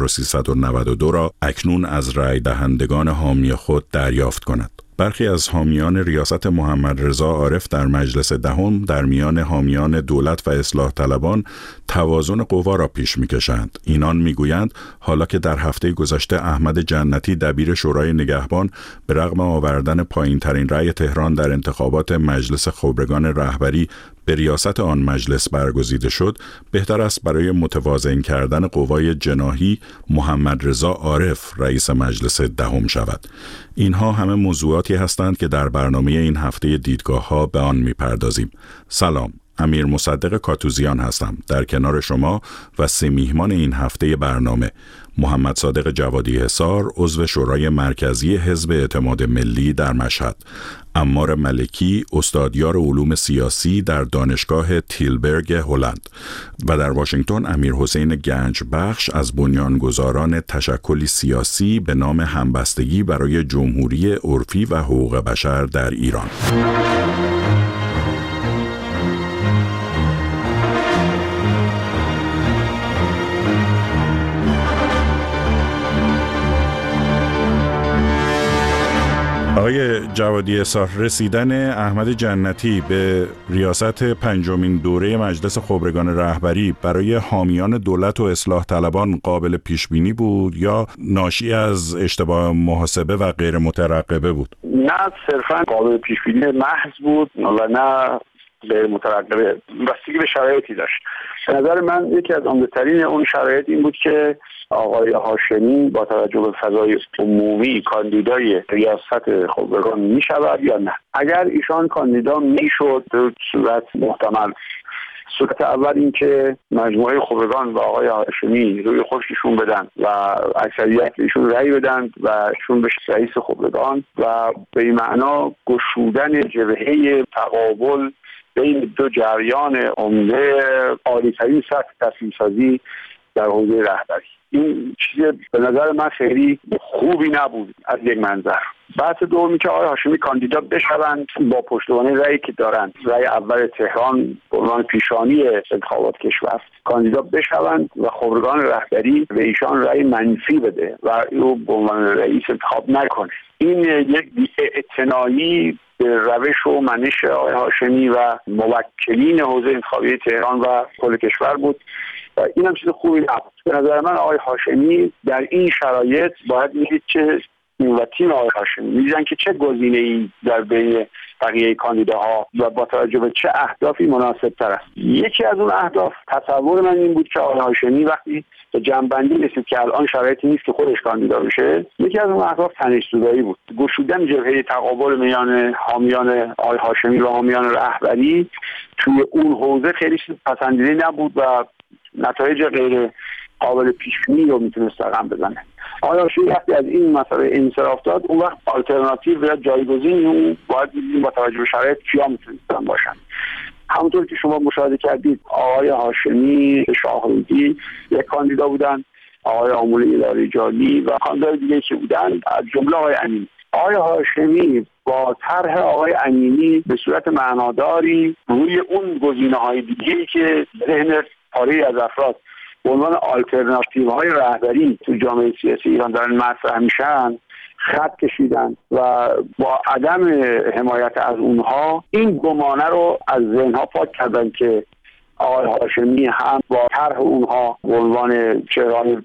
Speaker 4: 1392 را اکنون از رای دهندگان حامی خود دریافت کند. برخی از حامیان ریاست محمد رضا عارف در مجلس 10 در میان حامیان دولت و اصلاح طلبان توازن قوا را پیش می‌کشند. اینان می‌گویند حالا که در هفته گذشته احمد جنتی دبیر شورای نگهبان به رغم آوردن پایین‌ترین رأی تهران در انتخابات مجلس خبرگان رهبری به ریاست آن مجلس برگزیده شد، بهتر است برای متوازن کردن قوای جناحی محمد رضا عارف رئیس مجلس 10 شود. اینها همه موضوعاتی هستند که در برنامه این هفته دیدگاه‌ها به آن می‌پردازیم. سلام، امیر مصدق کاتوزیان هستم. در کنار شما و 3 میهمان این هفته برنامه: محمد صادق جوادی حصار، عضو شورای مرکزی حزب اعتماد ملی در مشهد، عمار ملکی، استادیار علوم سیاسی در دانشگاه تیلبرگ هلند، و در واشنگتن امیر حسین گنجبخش از بنیانگذاران تشکلی سیاسی به نام همبستگی برای جمهوری عرفی و حقوق بشر در ایران. آقای جوادی حصار، رسیدن احمد جنتی به ریاست 5مین دوره مجلس خبرگان رهبری برای حامیان دولت و اصلاح طلبان قابل پیش بینی بود یا ناشی از اشتباه محاسبه و غیر مترقبه بود؟
Speaker 12: نه صرفا قابل پیش بینی محض بود و نه غیر مترقبه، بستگی به شرایطی داشت. به نظر من یکی از عمده‌ترین اون شرایط این بود که آقای هاشمی با توجه به فضای عمومی کاندیدای ریاست خبرگان می شود یا نه. اگر ایشان کاندیدا می شد به صورت محتمل، صورت اول این که مجموعه خبرگان و آقای هاشمی روی خودشون بدن و اکثریت ایشون رأی بدن و ایشون بشه رئیس خبرگان و به این معنا گشودن جبهه تقابل بین 2 جریان عمده عالی‌ترین سطح تصمیم‌سازی در حوزه رهبری. این چیز به نظر من خیلی خوبی نبود از یک منظر. بحث دومی که آقای هاشمی کاندیدا بشوند با پشتوانه رأیی که دارند، رأی اول تهران به عنوان پیشانی انتخابات کشور، کاندیدا بشوند و خبرگان رهبری به ایشان رأی منفی بده و او به عنوان رئیس انتخاب نکنه. این یک بی‌اعتنایی به روش و منش آقای هاشمی و موکلین حوزه انتخابی تهران و کل کشور بود و این هم چیز خوبی نبود. به نظر من آقای هاشمی در این شرایط باید میدید که و تیم آقای هاشمی می‌دیدن که چه گزینه‌ای در بین بقیه کاندیداها و با توجه به چه اهدافی مناسب‌تر است. یکی از اون اهداف، تصور من این بود که آقای هاشمی وقتی به جنبندی رسید که الان شرایطی نیست که خودش کاندیدا بشه، یکی از اون اهداف تنش‌زدایی بود، گشودن جبهه تقابل میان حامیان آقای هاشمی و حامیان رهبری توی اون حوزه خیلی چیز پسندیده نبود و نتایج غیر قابل پیش‌بینی رو میتونست رقم بزنه. آقای هاشمی وقتی از این مسئله انصراف داد، اون وقت آلترناتیو یا جایگزینی اون باید ببینیم با توجه به شرایط کیا میتونستن باشن. همونطور که شما مشاهده کردید آقای هاشمی، شاهروزی یک کاندیدا بودن، آقای آموله لاریجانی و کاندیدای دیگه که بودن از جمله آقای امینی. آقای هاشمی با طرح آقای امینی به صورت معناداری روی اون گزینه‌های دیگه‌ای که ذهن پاره‌ای از افراد به عنوان آلترناتیوهای رهبری تو جامعه سیاسی ایران دارن مطرح میشن خط کشیدن و با عدم حمایت از اونها این گمانه رو از ذهنها پاک کردن که آقای هاشمی هم با طرح اونها به عنوان چهره‌های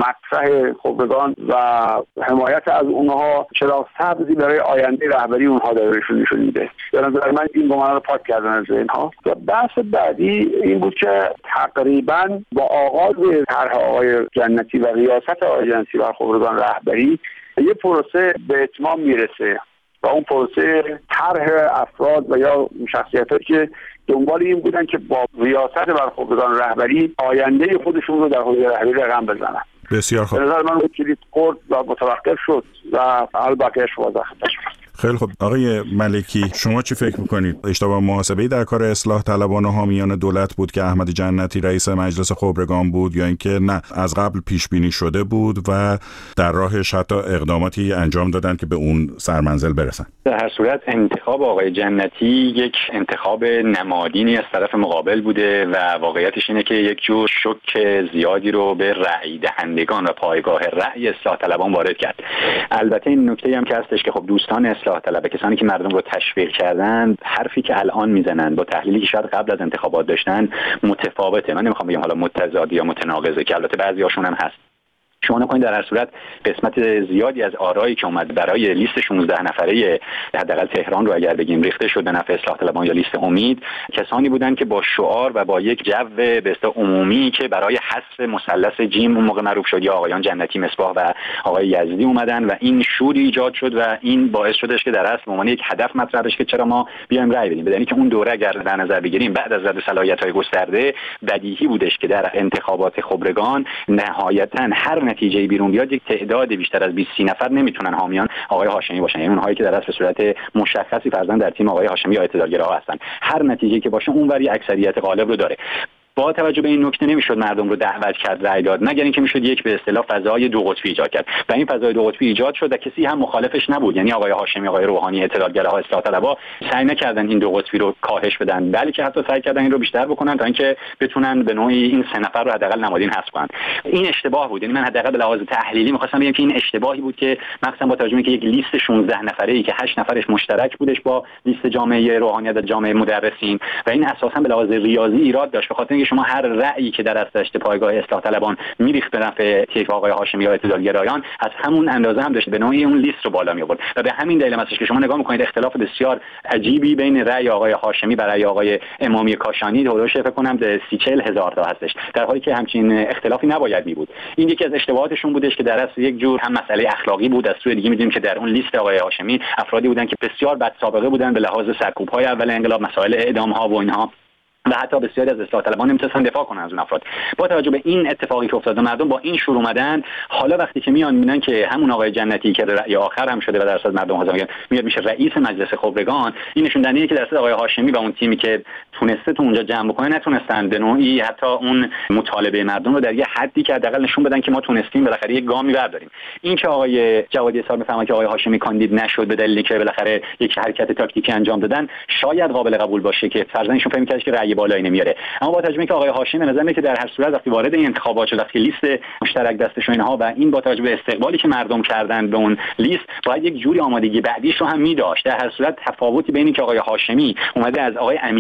Speaker 12: مطرح خبرگان و حمایت از اونها چراغ سبزی برای آینده رهبری اونها دارشون نشون میده. به نظر من این گمانه رو پاک کردن از ذهنها. و بحث بعدی این بود که تقریبا با آغاز طرح آقای جنتی و ریاست آقای جنتی بر خبرگان رهبری یه پروسه به اتمام میرسه و اون پروسه طرح افراد و یا شخصیتایی که دنبال این بودن که با ریاست بر خبرگان رهبری آینده خودشون رو در حوزه رهبری رقم بزنن.
Speaker 4: بسیار خوب.
Speaker 12: به نظر من کلید خورد و متوقف شد و حال بقیه‌اش واضح شد.
Speaker 4: خیلی خوب. آقای ملکی، شما چی فکر میکنید؟ اشتباه محاسبه‌ای در کار اصلاح طلبان و حامیان دولت بود که احمد جنتی رئیس مجلس خبرگان بود، یا اینکه نه از قبل پیش بینی شده بود و در راهش حتی اقداماتی انجام دادن که به اون سرمنزل برسن؟
Speaker 3: در هر صورت انتخاب آقای جنتی یک انتخاب نمادینی از طرف مقابل بوده و واقعیتش اینه که یک جور شوک زیادی رو به رأی دهندگان و پایگاه رأی اصلاح طلبان وارد کرد. البته این نکته هم که هستش که خب دوستان اصلاح طلب، کسانی که مردم رو تشویق کردن، حرفی که الان میزنن با تحلیلی که شاید قبل از انتخابات داشتن متفاوته. من نمیخوام بگم حالا متضاد یا متناقضه، که البته بعضی‌هاشون هم هست. شما نکنید در هر صورت قسمت زیادی از آرایی که اومد برای لیست 16 نفره حداقل تهران رو اگر بگیم ریخته شد به نفع اصلاح طلبان یا لیست امید، کسانی بودند که با شعار و با یک جو به اصطلاح عمومی که برای حذف مثلث جیم اون موقع معروف شد، یا آقایان جنتی مصباح و آقای یزدی اومدن و این شوری ایجاد شد و این باعث شدش که در اصل به عنوان یک هدف مطرح بشه که چرا ما بیایم رأی بدیم. بدونید که اون دوره اگر در نظر بگیریم بعد از رد صلاحیت‌های گسترده بدیهی بودش که در انتخابات خبرگان نهایتاً هر نتیجه بیرون بیاد یک تعداد بیشتر از 20 نفر نمیتونن حامیان آقای هاشمی باشن، یعنی اونهایی که در اصل به صورت مشخصی فرضاً در تیم آقای هاشمی یا اعتدالگراها هستن. هر نتیجه‌ای که باشه اونوری اکثریت غالب رو داره. با توجه به این نکته نمیشد مردم رو دعوت کرد رأی داد، مگر اینکه میشد یک به اصطلاح فضای دو قطبی ایجاد کرد و این فضای دو قطبی ایجاد شد و کسی هم مخالفش نبود. یعنی آقای هاشمی، آقای روحانی، اعتدالگراها، اصلاح طلبها سعی نکردن این دو قطبی رو کاهش بدن، بلکه حتی سعی کردن این رو بیشتر بکنن تا اینکه بتونن به نوعی این سه نفر رو حداقل نمادین حذف کنن. این اشتباه بود. یعنی من حداقل به لحاظ تحلیلی می‌خواستم بگم که این اشتباهی بود که مثلا با توجه به اینکه یک لیست 16 نفره‌ای که 8 نفرش مشترک بودش با لیست جامعه روحانیت و جامعه مدرسین و این اساسا به لحاظ ریاضی ایراد داشت، به خاطر اینکه شما هر رأیی که در اصل پایگاه اصلاح طلبان میریخت به نفع تیپ آقای هاشمی یا اعتدالگرایان از همون اندازه هم داشت به نوعی اون لیست رو بالا می آورد و به همین دلیل هستش که شما نگاه میکنید اختلاف بسیار عجیبی بین رأی آقای هاشمی و رأی آقای امامی کاشانی حدود فکر کنم 30-40 هزار تا هستش، در حالی که همچین اختلافی نباید می بود. این یکی از اشتباهاتشون بودش که در اصل یک جور هم مسئله اخلاقی بود، از سوی دیگه می‌دونیم که در اون لیست آقای هاشمی افرادی بودن که بسیار بد سابقه بودن به لحاظ سرکوب‌های اول انقلاب، مسائل اعدام‌ها و اینها و حتی بسیاری از اصلاح طلبان نمی‌تونستن دفاع کنن از اون افراد. با توجه به این اتفاقی که افتاد مردم با این شور اومدن، حالا وقتی که میان میبینن که همون آقای جنتی که رأی آخر هم شده و در اصل مردم حاضر میاد میشه رئیس مجلس خبرگان، این نشون دهنده که در اصل آقای هاشمی و اون تیمی که تونسته تو اونجا جمع بکنه نتونستن به نوعی حتی اون مطالبه مردم رو در یه حدی که حداقل نشون بدن که ما تونستیم بالاخره یک گامی برداریم. این که آقای جوادی اصرار می‌فرمایند که آقای هاشمی کاندید نشد به دلیلی که بالاخره یک حرکت تاکتیکی انجام دادن، شاید قابل قبول باشه که فرضاً ایشون فکر می‌کرد که رأی بالایی نمیاره. اما با توجه به اینکه آقای هاشمی نظر میاد که در هر صورت وقتی وارد این انتخابات شد، وقتی لیست مشترک دستش و اینها و این با توجه به استقبالی که مردم کردن به اون لیست، باید یک جوری آمادگی بعدیش رو هم می‌داشت. در هر صورت تفاوتی بین اینکه آقای هاشمی اومده از آقای امینی حمایت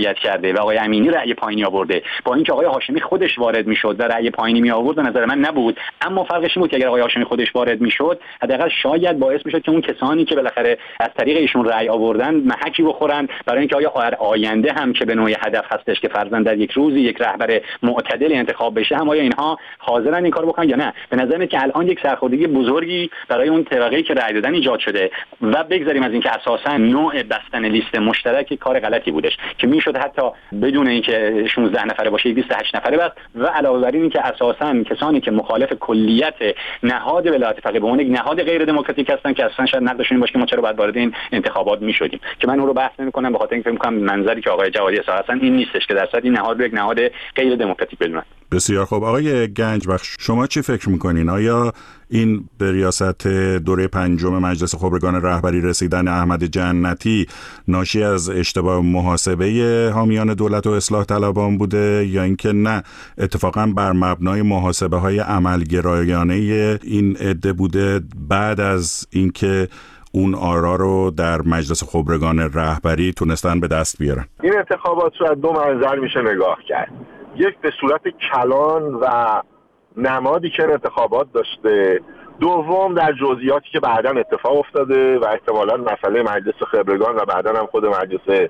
Speaker 3: اکثریت کرده و آقای امینی رأی پایینی آورده، با اینکه آقای هاشمی خودش وارد میشد و رأی پایینی می آورد، به نظر من نبود. اما فرقش این بود که اگر آقای هاشمی خودش وارد میشد، حداقل شاید باعث میشد که اون کسانی که بالاخره از طریق ایشون رأی آوردن محکی بخورن، برای اینکه آیا آینده هم که به نوعی هدف هستش که فرضاً در یک روزی یک رهبر معتدل انتخاب بشه، هم آیا اینها حاضرن این کارو بکنن یا نه. به نظر میاد که الان یک سرخوردگی بزرگی برای اون طبقه‌ای که رأی دادن ایجاد شده و بگذاریم از اینکه اساساً نوع بستن لیست مشترک کار غلطی بودش که میشد حتی بدون اینکه 16 نفره باشه 28 نفره بست، و علاوه بر این که اساساً کسانی که مخالف کلیت نهاد ولایت فقیه به عنوان یک نهاد غیر دموکراتیک هستن که اصلا شاید نقدشون باشه که ما چرا باید وارد این انتخابات میشدیم، که من اون رو بحث نمی‌کنم به خاطر اینکه فکر می‌کنم منظری که آقای جوادی اساساً این نیستش که درصد این نهاد رو یک نهاد غیر دموکراتیک بدونن.
Speaker 4: بسیار خوب. آقای گنجبخش، شما چی فکر میکنین؟ آیا این به ریاست دوره پنجم مجلس خبرگان رهبری رسیدن احمد جنتی ناشی از اشتباه محاسبه حامیان دولت و اصلاح طلبان بوده، یا اینکه نه اتفاقا بر مبنای محاسبه های عملگرایانه این عده بوده بعد از اینکه اون آرا رو در مجلس خبرگان رهبری تونستن به دست بیارن؟
Speaker 5: این انتخابات رو از دو منظر میشه نگاه کرد. یک به صورت کلان و نمادی که انتخابات داشته، دوم در جزئیاتی که بعداً اتفاق افتاده و احتمالاً مسئله مجلس خبرگان و بعداً هم خود مجلس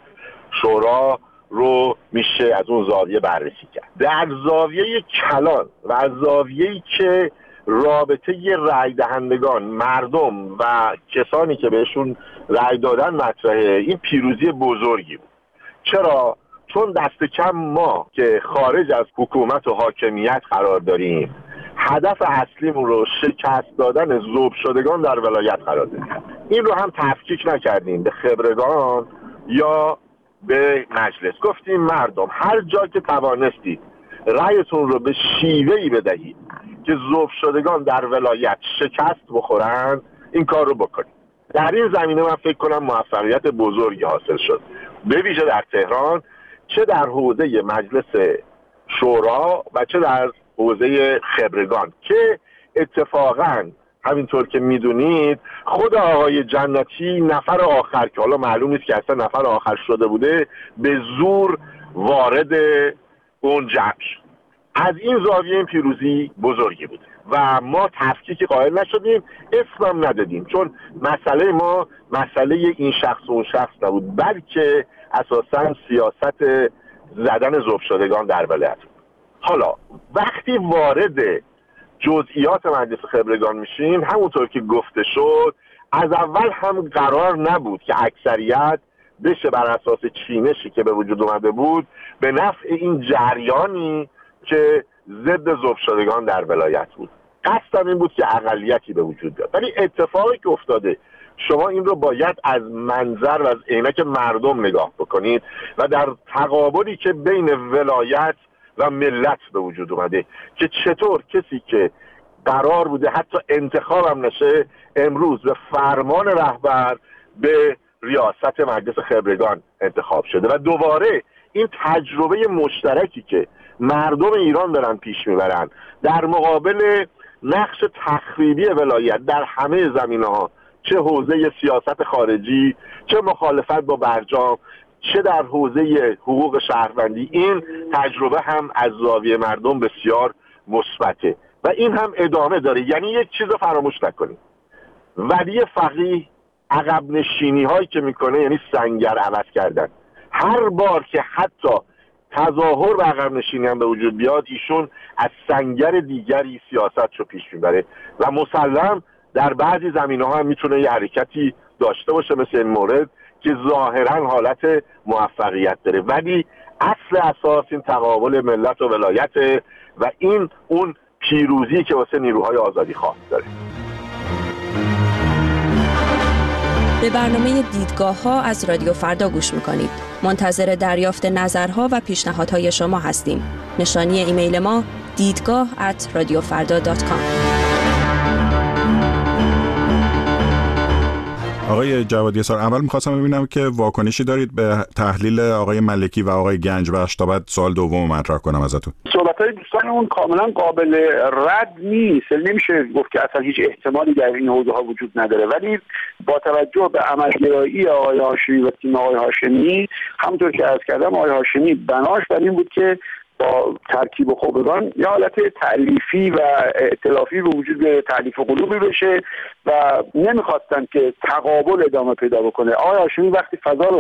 Speaker 5: شورا رو میشه از اون زاویه بررسی کرد. در زاویه کلان و از زاویه‌ای که رابطه رأی دهندگان، مردم و کسانی که بهشون رأی دادن مطرحه، این پیروزی بزرگی بود. چرا؟ چون دست کم ما که خارج از حکومت و حاکمیت قرار داریم، هدف اصلیمون رو شکست دادن ذوب شدگان در ولایت قرار دادیم. این رو هم تفکیک نکردیم به خبرگان یا به مجلس. گفتیم مردم هر جا که توانستید رأیتون رو به شیوهی بدهید که ذوب شدگان در ولایت شکست بخورن، این کار رو بکنید. در این زمینه من فکر کنم موفقیت بزرگی حاصل شد، به ویژه در تهران، چه در حوزه مجلس شورا و چه در حوزه خبرگان، که اتفاقاً همینطور که میدونید خود آقای جنتی نفر آخر که حالا معلوم نیست که اصلا نفر آخر شده بوده، به زور وارد اون جمع شد. از این زاویه این پیروزی بزرگی بود و ما تفکیک قائل نشدیم، اسمم ندادیم، چون مسئله ما مسئله این شخص و اون شخص نبود، بلکه اساساً سیاست زدن ذوب شدگان در ولایت. حالا وقتی وارد جزئیات مجلس خبرگان میشیم، همونطور که گفته شد، از اول هم قرار نبود که اکثریت بشه بر اساس چینشی که به وجود اومده بود به نفع این جریانی که ضد ذوب شدگان در ولایت بود. قصدم این بود که اقلیتی به وجود بیاد، ولی اتفاقی که افتاده شما این رو باید از منظر و از عینک مردم نگاه بکنید و در تقابلی که بین ولایت و ملت به وجود اومده که چطور کسی که قرار بوده حتی انتخاب هم نشه، امروز به فرمان رهبر به ریاست مجلس خبرگان انتخاب شده و دوباره این تجربه مشترکی که مردم ایران دارن پیش میبرن در مقابل نقش تخریبی ولایت در همه زمینه‌ها، چه حوزه سیاست خارجی، چه مخالفت با برجام، چه در حوزه حقوق شهروندی، این تجربه هم از زاویه مردم بسیار مثبته و این هم ادامه داره. یعنی یک چیز رو فراموش نکنید، ولی فقیه عقب نشینی هایی که میکنه یعنی سنگر عوض کردن. هر بار که حتی تظاهر به عقب نشینی هم به وجود بیاد، ایشون از سنگر دیگری سیاست رو پیش میبره و مسلم در بعضی زمینه‌ها هم میتونه یه حرکتی داشته باشه، مثل این مورد که ظاهرا حالت موفقیت داره، ولی اصل اساس این تقابل ملت و ولایت و این اون پیروزی که واسه نیروهای آزادی خواه داره.
Speaker 15: به برنامه دیدگاه ها از رادیو فردا گوش میکنید. منتظر دریافت نظرها و پیشنهادهای شما هستیم. نشانی ایمیل ما دیدگاه@radiofarda.com.
Speaker 4: آقای جوادی اسار، اول می‌خواستم ببینم که واکنشی دارید به تحلیل آقای ملکی و آقای گنجبخش تا بعد سوال دوم مطرح کنم ازتون.
Speaker 12: صحبت‌های دوستانمون کاملا قابل رد نیست، نمیشه گفت که اصلا هیچ احتمالی در این حوزه‌ها وجود نداره، ولی با توجه به عملگرایی آقای هاشمی و تیم آقای هاشمی، همونطور که عرض کردم آقای هاشمی بناش بر این بود که با ترکیب خبرگان یه حالت تعلیفی و ائتلافی به وجود تعلیف قلوبی بشه و نمیخواستن که تقابل ادامه پیدا بکنه. آقای هاشمی وقتی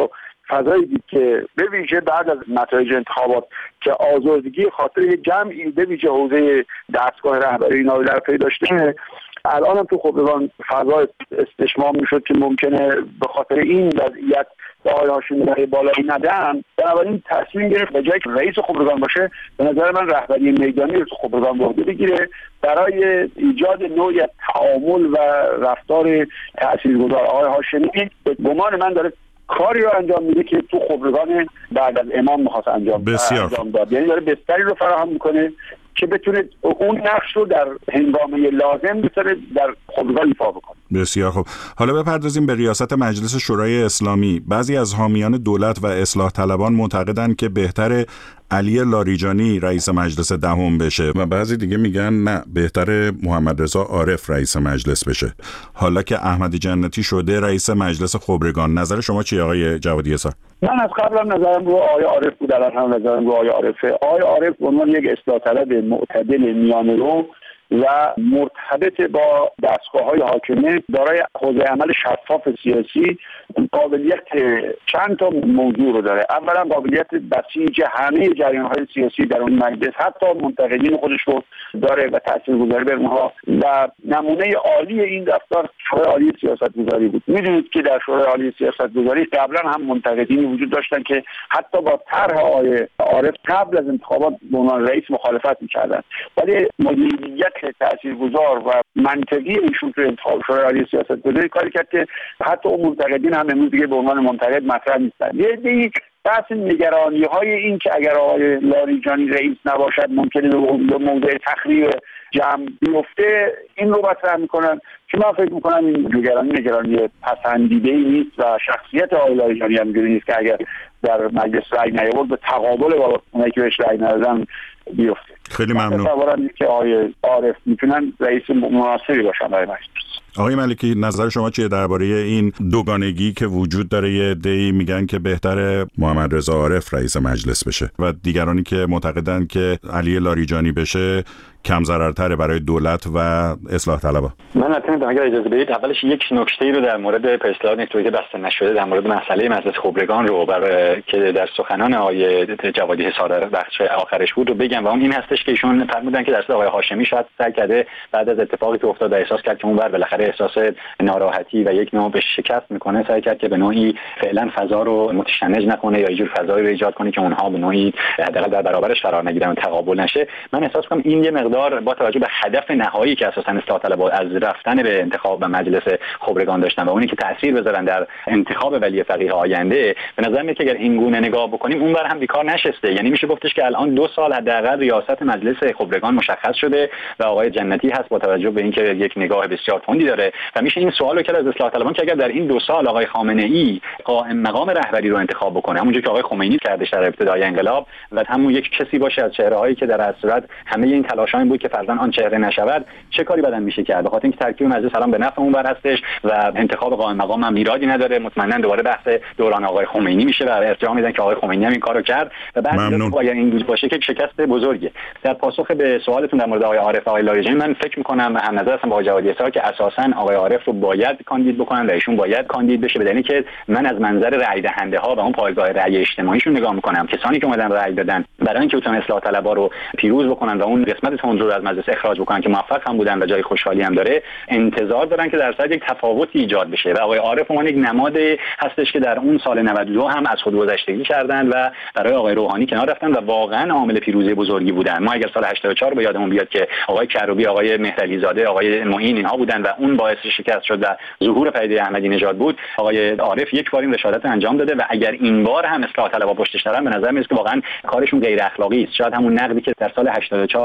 Speaker 12: فضایی دید که به ویژه بعد از نتایج انتخابات که آزادگی خاطر یه جمعی به ویژه حوزه دستگاه رهبری اینا رو در پی داشته، الان هم تو خبرگان فضا استشمام میشد که ممکنه به خاطر این وضعیت به آقای هاشمی رای بالایی ندن، بنابراین تصمیم گرفت به جای که رئیس خبرگان باشه به نظر من رهبری میدانی رو تو خبرگان به عهده بگیره برای ایجاد نوعی تعامل و رفتار تاثیرگذار. آقای هاشمی به گمان من داره کاری رو انجام میده که تو خبرگان بعد از امام می‌خواست انجام داد، یعنی داره بستری رو فراهم میکنه که بتونه اون نقش رو در هنگامه لازم بتونه در خبرگان ایفا بکنه.
Speaker 4: بسیار خوب. حالا بپردازیم به ریاست مجلس شورای اسلامی. بعضی از حامیان دولت و اصلاح طلبان معتقدند که بهتر علی لاریجانی رئیس مجلس دهم بشه و بعضی دیگه میگن نه، بهتر محمد رضا عارف رئیس مجلس بشه، حالا که احمدی جنتی شده رئیس مجلس خبرگان. نظر شما چیه آقای جوادی اسار؟
Speaker 12: من از قبلم نظرم رو آقای عارف بود، الان هم نظرم رو آقای عارفه. آقای عارف به عنوان یک اصلاح طلب معتدل میانه‌رو و مرتبط با دستگاه‌های حاکمه دارای حوزه عمل شفاف سیاسی قابلیت چند تا موضوع رو داره. اولا قابلیت بسیج همه جریان‌های سیاسی در اون مجلس، حتی منتقدین خودش رو داره و تاثیرگذاری بر اونها و نمونه عالی این رفتار شورای عالی سیاست‌گذاری بود. می‌دونید که در شورای عالی سیاست‌گذاری قبلا هم منتقدینی وجود داشتن که حتی با طرح آقای عارف قبل از انتخابات به عنوان رئیس مخالفت می‌کردن، ولی مدیریت تاثیرگذار و منطقی ایشون تو انتخاب شورای عالی سیاست‌گذاری کاری کرد که حتی اون منتقدین هم امروز دیگه به عنوان منتقد مطرح نیستن. یه بحث نگرانی‌های این که اگر آقای لاریجانی رئیس نباشد ممکنه به موضع تخریب جمع بیفته، این رو مطرح میکنن که من فکر میکنم این نگرانی پسندیده‌ای نیست و شخصیت آقای لاریجانی هم اینجوری نیست که اگر در مجلس رأی نیاورد به تقابل با اونایی که بهش رأی ندادن بیفته.
Speaker 4: خیلی ممنون.
Speaker 12: تصورم که آقای عارف میتونن رئیس مناسبی باشن برای مجلس.
Speaker 4: آقای ملکی، نظر شما چیه درباره این دوگانگی که وجود داره؟ یه عده‌ای میگن که بهتر محمد رضا عارف رئیس مجلس بشه و دیگرانی که معتقدن که علی لاریجانی بشه کم ضررتره برای دولت و اصلاح طلبها.
Speaker 3: من اگر اجازه بدید اولش یک نکته‌ای رو در مورد اصلاحات نتویی بسته نشده در مورد مسئله مجلس خبرگان رو که در سخنان آقای جوادی حصار بخش آخرش بود رو بگم و اون این هستش که ایشون فرمودن که درصد آقای هاشمی شاید سعی کرده بعد از اتفاقی که افتاد احساس کرد که اون بالاخره احساس ناراحتی و یک نوع به شکست میکنه، سعی کرد که به نوعی فعلا فضا رو متشنج نکنه یا یه جور فضایی رو ایجاد کنه که اونها به نوعی حداقل در برابرش قرار نگیرن و تقابل نشه. من احساس کنم این یه مقدار با توجه به هدف نهایی که اساسا اصلاح طلبها از رفتن به انتخاب و مجلس خبرگان داشتن و اونی که تاثیر بذارن در انتخاب ولی فقیه آینده، به نظر میاد که اگر این گونه نگاه بکنیم اون بر هم بیکار نشسته. یعنی میشه گفتش که الان 2 سال حداقل ریاست مجلس خبرگان مشخص شده و آقای جنتی هست با توجه به اینکه یک نگاه بسیار تندی داره و میشه این سوالو که از اصلاح طلبان که اگر در این 2 سال آقای خامنه‌ای قائم مقام رهبری رو انتخاب بکنه، همونجوری که آقای خمینی کردش در ابتدای انقلاب، و همون یک کسی باشه از چهره‌هایی که در صورت همه این تلاش‌ها این بود که فرضاً آن چهره نشود، چه کاری بعداً میشه کرد؟ بخاطر اینکه ترکیب مجلس الان به نفع اون بر هستش و انتخاب قائم مقام هم ایرادی نداره. مطمئنا دوباره بحث دوران آقای خمینی میشه و ارجاع میدن که آقای خمینی هم این کارو کرد و بعد اگر این باشه که شکست بزرگه. در پاسخ به سوالتون در مورد آقای عارف و آقای لاریجانی، من فکر می‌کنم هم نظر هستم با جوادی اسار که اساساً آقای عارف رو باید کاندید بکنن و ایشون باید کاندید بشه، بدون اینکه من از منظر رأی دهنده ها و اون پایگاه رأی اجتماعیشون نگاه می‌کنم. کسانی که اومدن رأی دادن برای اینکه بتونن اصلاح طلبها رو پیروز بکنن و اون قسمت تند رو از مجلس اخراج بکنن که موفق هم بودن و جای خوشحالی هم داره، انتظار دارن که در صورت یک تفاوتی ایجاد بشه و آقای عارف اون یک نماد هستش که در اون سال 92 هم از خودگذشتگی کردن و برای آقای روحانی کنار رفتن و واقعا عامل پیروزی بزرگی بودن. ما اگر سال 84 به یادمون بیاد که آقای کروبی، آقای مهدی زاده، آقای معین اینها بودن و اون باعث شکست شد و ظهور پدیده احمدی نژاد بود، آقای عارف یک بار این رشادت انجام داده و اگر این بار هم اصلاح طلبها پشتش دارن به نظر میاد که واقعا کارشون غیر اخلاقی است. شاید همون نقدی که در سال 84 در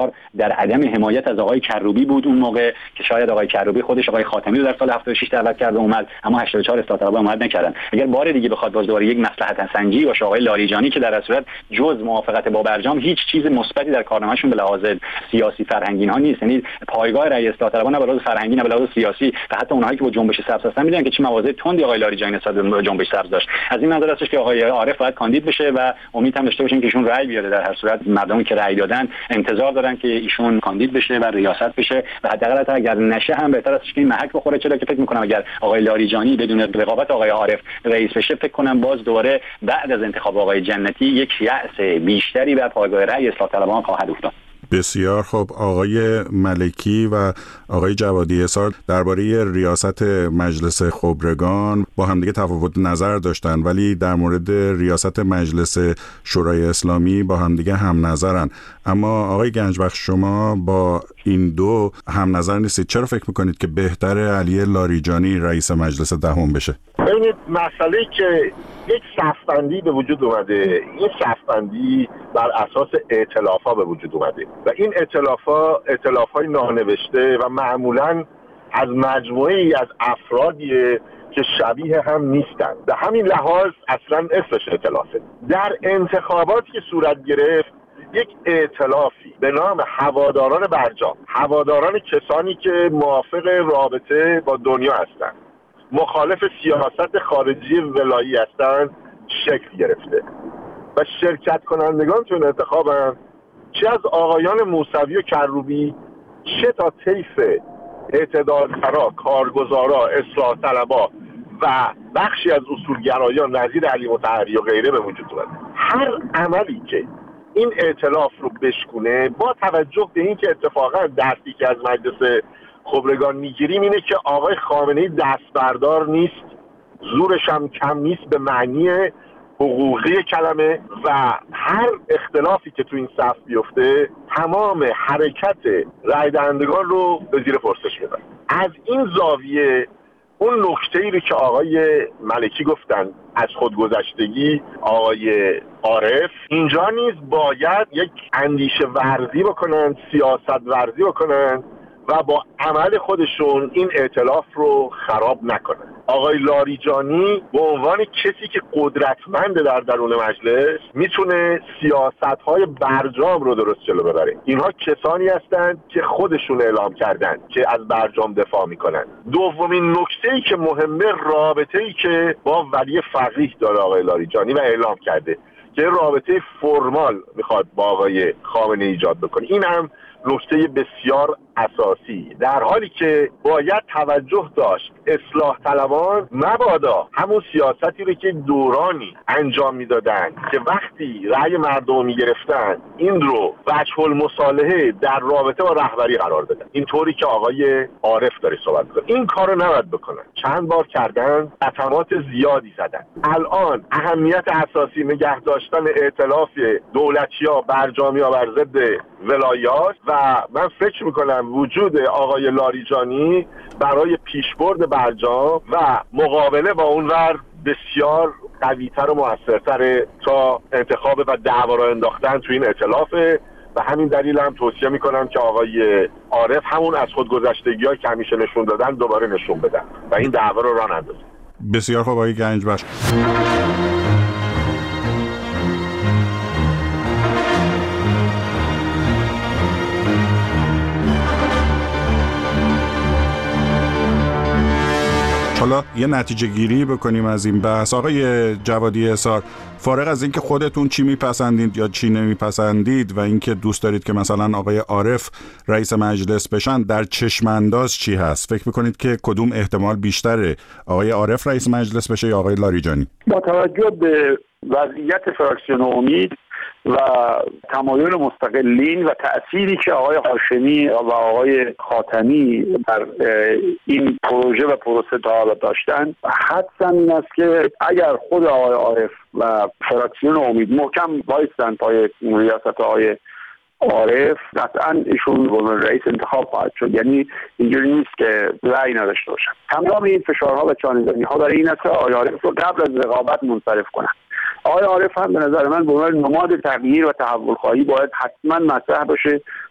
Speaker 3: در عدم حمایت از آقای کروبی بود اون موقع که شاید آقای کروبی خودش آقای خاتمی رو در سال 76 دعوت کرد و اومد، اما 84 اصلاح طلبها اومد نکردن. اگر بار دیگه بخواد باز دوباره یک مصلحت سنجی باشه آقای لاریجانی که در صورت جز موافقت با برجام هیچ چیز مثبتی در کارنامه‌شون به لحاظ سیاسی فرهنگی اینها نیست، یعنی پایگاه رأی اصلاح طلبها نه به لحاظ فرهنگی نه به لحاظ سیاسی و حتی اونهایی که با جنبش سبز هستن میدونن که چه مواضع تندی آقای لاریجانی نسبت به جنبش سبز داشت. از این نظر هستش که آقای عارف باید کاندید بشه و امید هم داشته باشیم که ایشون رأی بیاره. در هر صورت مردمی که رأی دادن انتظار دارن که ایشون کاندید بشه و ریاست بشه و حداقل اگر نشه هم بهتر است که این محک بخوره، چرا که فکر می‌کنم اگر آقای لاریجانی بدون رقابت آقای عارف رئیس بشه فکر کنم باز دوباره بعد از انتخاب آقای جنتی یک یأس بیشتری بر پایگاه رأی اصلاح طلبان خواهد افتاد.
Speaker 4: بسیار خب. آقای ملکی و آقای جوادی اصار درباره ریاست مجلس خبرگان با همدیگه تفاوت نظر داشتن، ولی در مورد ریاست مجلس شورای اسلامی با همدیگه هم نظرن. اما آقای گنجبخش شما با این دو هم نظر نیستید. چرا فکر میکنید که بهتر علی لاریجانی رئیس مجلس دهم بشه؟
Speaker 5: ببینید مسئله که یک صفبندی به وجود اومده، این صفبندی بر اساس ائتلاف‌ها به وجود اومده و این ائتلاف‌های نانوشته و معمولاً از مجموعه‌ای از افرادیه که شبیه هم نیستن. به همین لحاظ اصلاً اسمش ائتلافه. در انتخاباتی که صورت گرفت یک ائتلافی به نام هواداران برجام، هواداران کسانی که موافق رابطه با دنیا هستند، مخالف سیاست خارجی ولایی هستند شکل گرفته و شرکت کنندگان تو این انتخاب هم چه از آقایان موسوی و کروبی چه تا طیف اعتدالگرا، کارگزارا، اصلاح طلبا و بخشی از اصولگرایان نظیر علی مطهری و غیره به وجود اومده. هر عملی که این ائتلاف رو بشکونه با توجه به این که اتفاقا درسی که از مجلس خبرگان میگیریم اینه که آقای خامنه‌ای دستبردار نیست، زورش هم کم نیست به معنی حقوقی کلمه و هر اختلافی که تو این صف بیفته تمام حرکت رای دهندگان رو به زیر پرسش میبره. از این زاویه اون نکته‌ای رو که آقای ملکی گفتن از خودگذشتگی آقای عارف، اینجا نیز باید یک اندیشه ورزی بکنن، سیاست ورزی بکنن و با عمل خودشون این ائتلاف رو خراب نکنن. آقای لاریجانی به عنوان کسی که قدرتمند در درون مجلس میتونه سیاست‌های برجام رو درست جلو ببره. اینها کسانی هستند که خودشون اعلام کردن که از برجام دفاع میکنن. دومین نکته‌ای که مهمه رابطه‌ای که با ولی فقیه داره آقای لاریجانی و اعلام کرده که رابطه فرمال میخواد با آقای خامنه‌ای ایجاد بکنه. این هم نکته بسیار اساسی، در حالی که باید توجه داشت اصلاح طلبان مبادا همون سیاستی رو که دورانی انجام میدادن که وقتی رأی مردم میگرفتن این رو وجه المصالحه در رابطه با رهبری قرار بدن، اینطوری که آقای عارف داره صحبت می‌کنه. این کارو نباید بکنن. چند بار کردن، قطعات زیادی زدن. الان اهمیت اساسی نگه داشتن ائتلاف دولتی‌ها برجامی‌ها بر ضد ولایات و من فکر میکنم وجود آقای لاریجانی برای پیشبرد برجام و مقابله با اونور بسیار قوی‌تر و موثرتره تا انتخاب و دعوا را انداختن تو این ائتلافه و همین دلیل هم توصیه میکنم که آقای عارف همون از خودگذشتگی‌ها که همیشه نشون دادن دوباره نشون بدن و این دعوا رو راه نندازن.
Speaker 4: بسیار خوب آقای گنجبخش. حالا یه نتیجه گیری بکنیم از این بحث. آقای جوادی اصار، فارغ از اینکه خودتون چی میپسندید یا چی نمیپسندید و اینکه دوست دارید که مثلا آقای عارف رئیس مجلس بشن، در چشم انداز چی هست؟ فکر میکنید که کدوم احتمال بیشتره، آقای عارف رئیس مجلس بشه یا آقای لاریجانی؟
Speaker 12: با توجه به وضعیت فراکسیون امید و تمایل مستقلین و تأثیری که آقای هاشمی و آقای خاتمی در این پروژه و پروسه تا حالا داشتن، حدسم این است که اگر خود آقای عارف و فراکسیون امید محکم بایستن پای ریاست آقای عارف، قطعا ایشون به رئیس انتخاب خواهد شد. یعنی اینجوری نیست که رأی نداشته باشن. تمام این فشارها و چانه‌زنی‌ها برای این است که آقای عارف رو قبل از رقابت منصرف کنن. آقای عارف هم به نظر من به عنوان نماد تغییر و تحول خواهی باید حتما مطرح باشه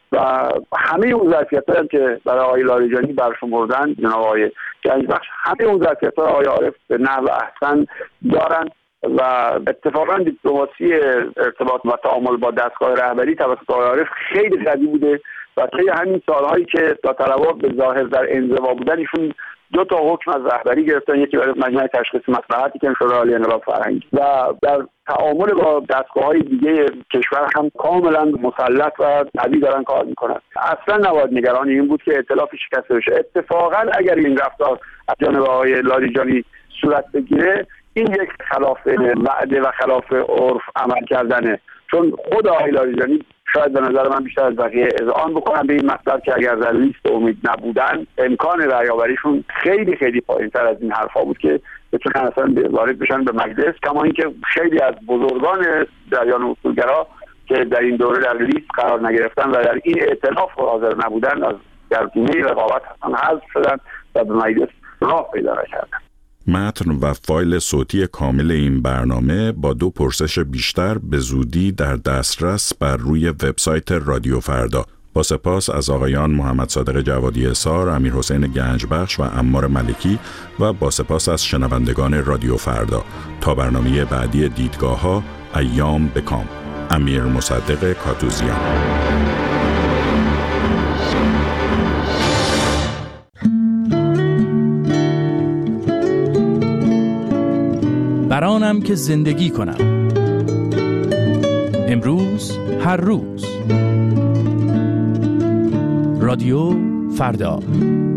Speaker 12: و همه اون ظرفیت‌هایی هم که برای آقای لاریجانی برشمردن جناب آقای گنجبخش، همه اون ظرفیت‌ها آقای عارف به نحو احسن دارن و اتفاقا دیپلماسی ارتباط و تعامل با دستگاه رهبری توسط آقای عارف خیلی قوی بوده و طی همین سالهایی که تا طلبات به ظاهر در انزوا بودن ایشون 2 تا حکم از رهبری گرفتن، یکی برای مجمع تشخیص مصلحتی که شورای عالی انقلاب فرهنگی و در تعامل با دستگاه‌های دیگه کشور هم کاملا مسلط و قوی دارن کار میکنن. اصلا نباید نگران این بود که ائتلافی شکسته بشه. اتفاقا اگر این رفتار از جانب آقای لاریجانی صورت بگیره، این یک خلاف وعده و خلاف عرف عمل کردنه، چون خود آقای لاریجانی شاید به نظر من بیشتر از بقیه اذعان بکنن به این مطلب که اگر در لیست امید نبودن امکان رأی‌آوریشون خیلی خیلی پایین‌تر از این حرفا بود که بتونن اصلا وارد بشن به مجلس، کما اینکه خیلی از بزرگان جریان اصولگرا که در این دوره در لیست قرار نگرفتن و در این ائتلاف حاضر نبودن از گردونه رقابت اصلا حذف شدن و به مجلس راه پیدا کردن.
Speaker 4: متن و فایل صوتی کامل این برنامه با 2 پرسش بیشتر به زودی در دسترس بر روی وبسایت رادیو فردا. با سپاس از آقایان محمد صادق جوادی احصار، امیرحسین گنجبخش و عمار ملکی و با سپاس از شنوندگان رادیو فردا. تا برنامه بعدی دیدگاه‌ها، ایام بکام. امیر مصدق کاتوزیان.
Speaker 6: برانم که زندگی کنم، امروز هر روز. رادیو فردا.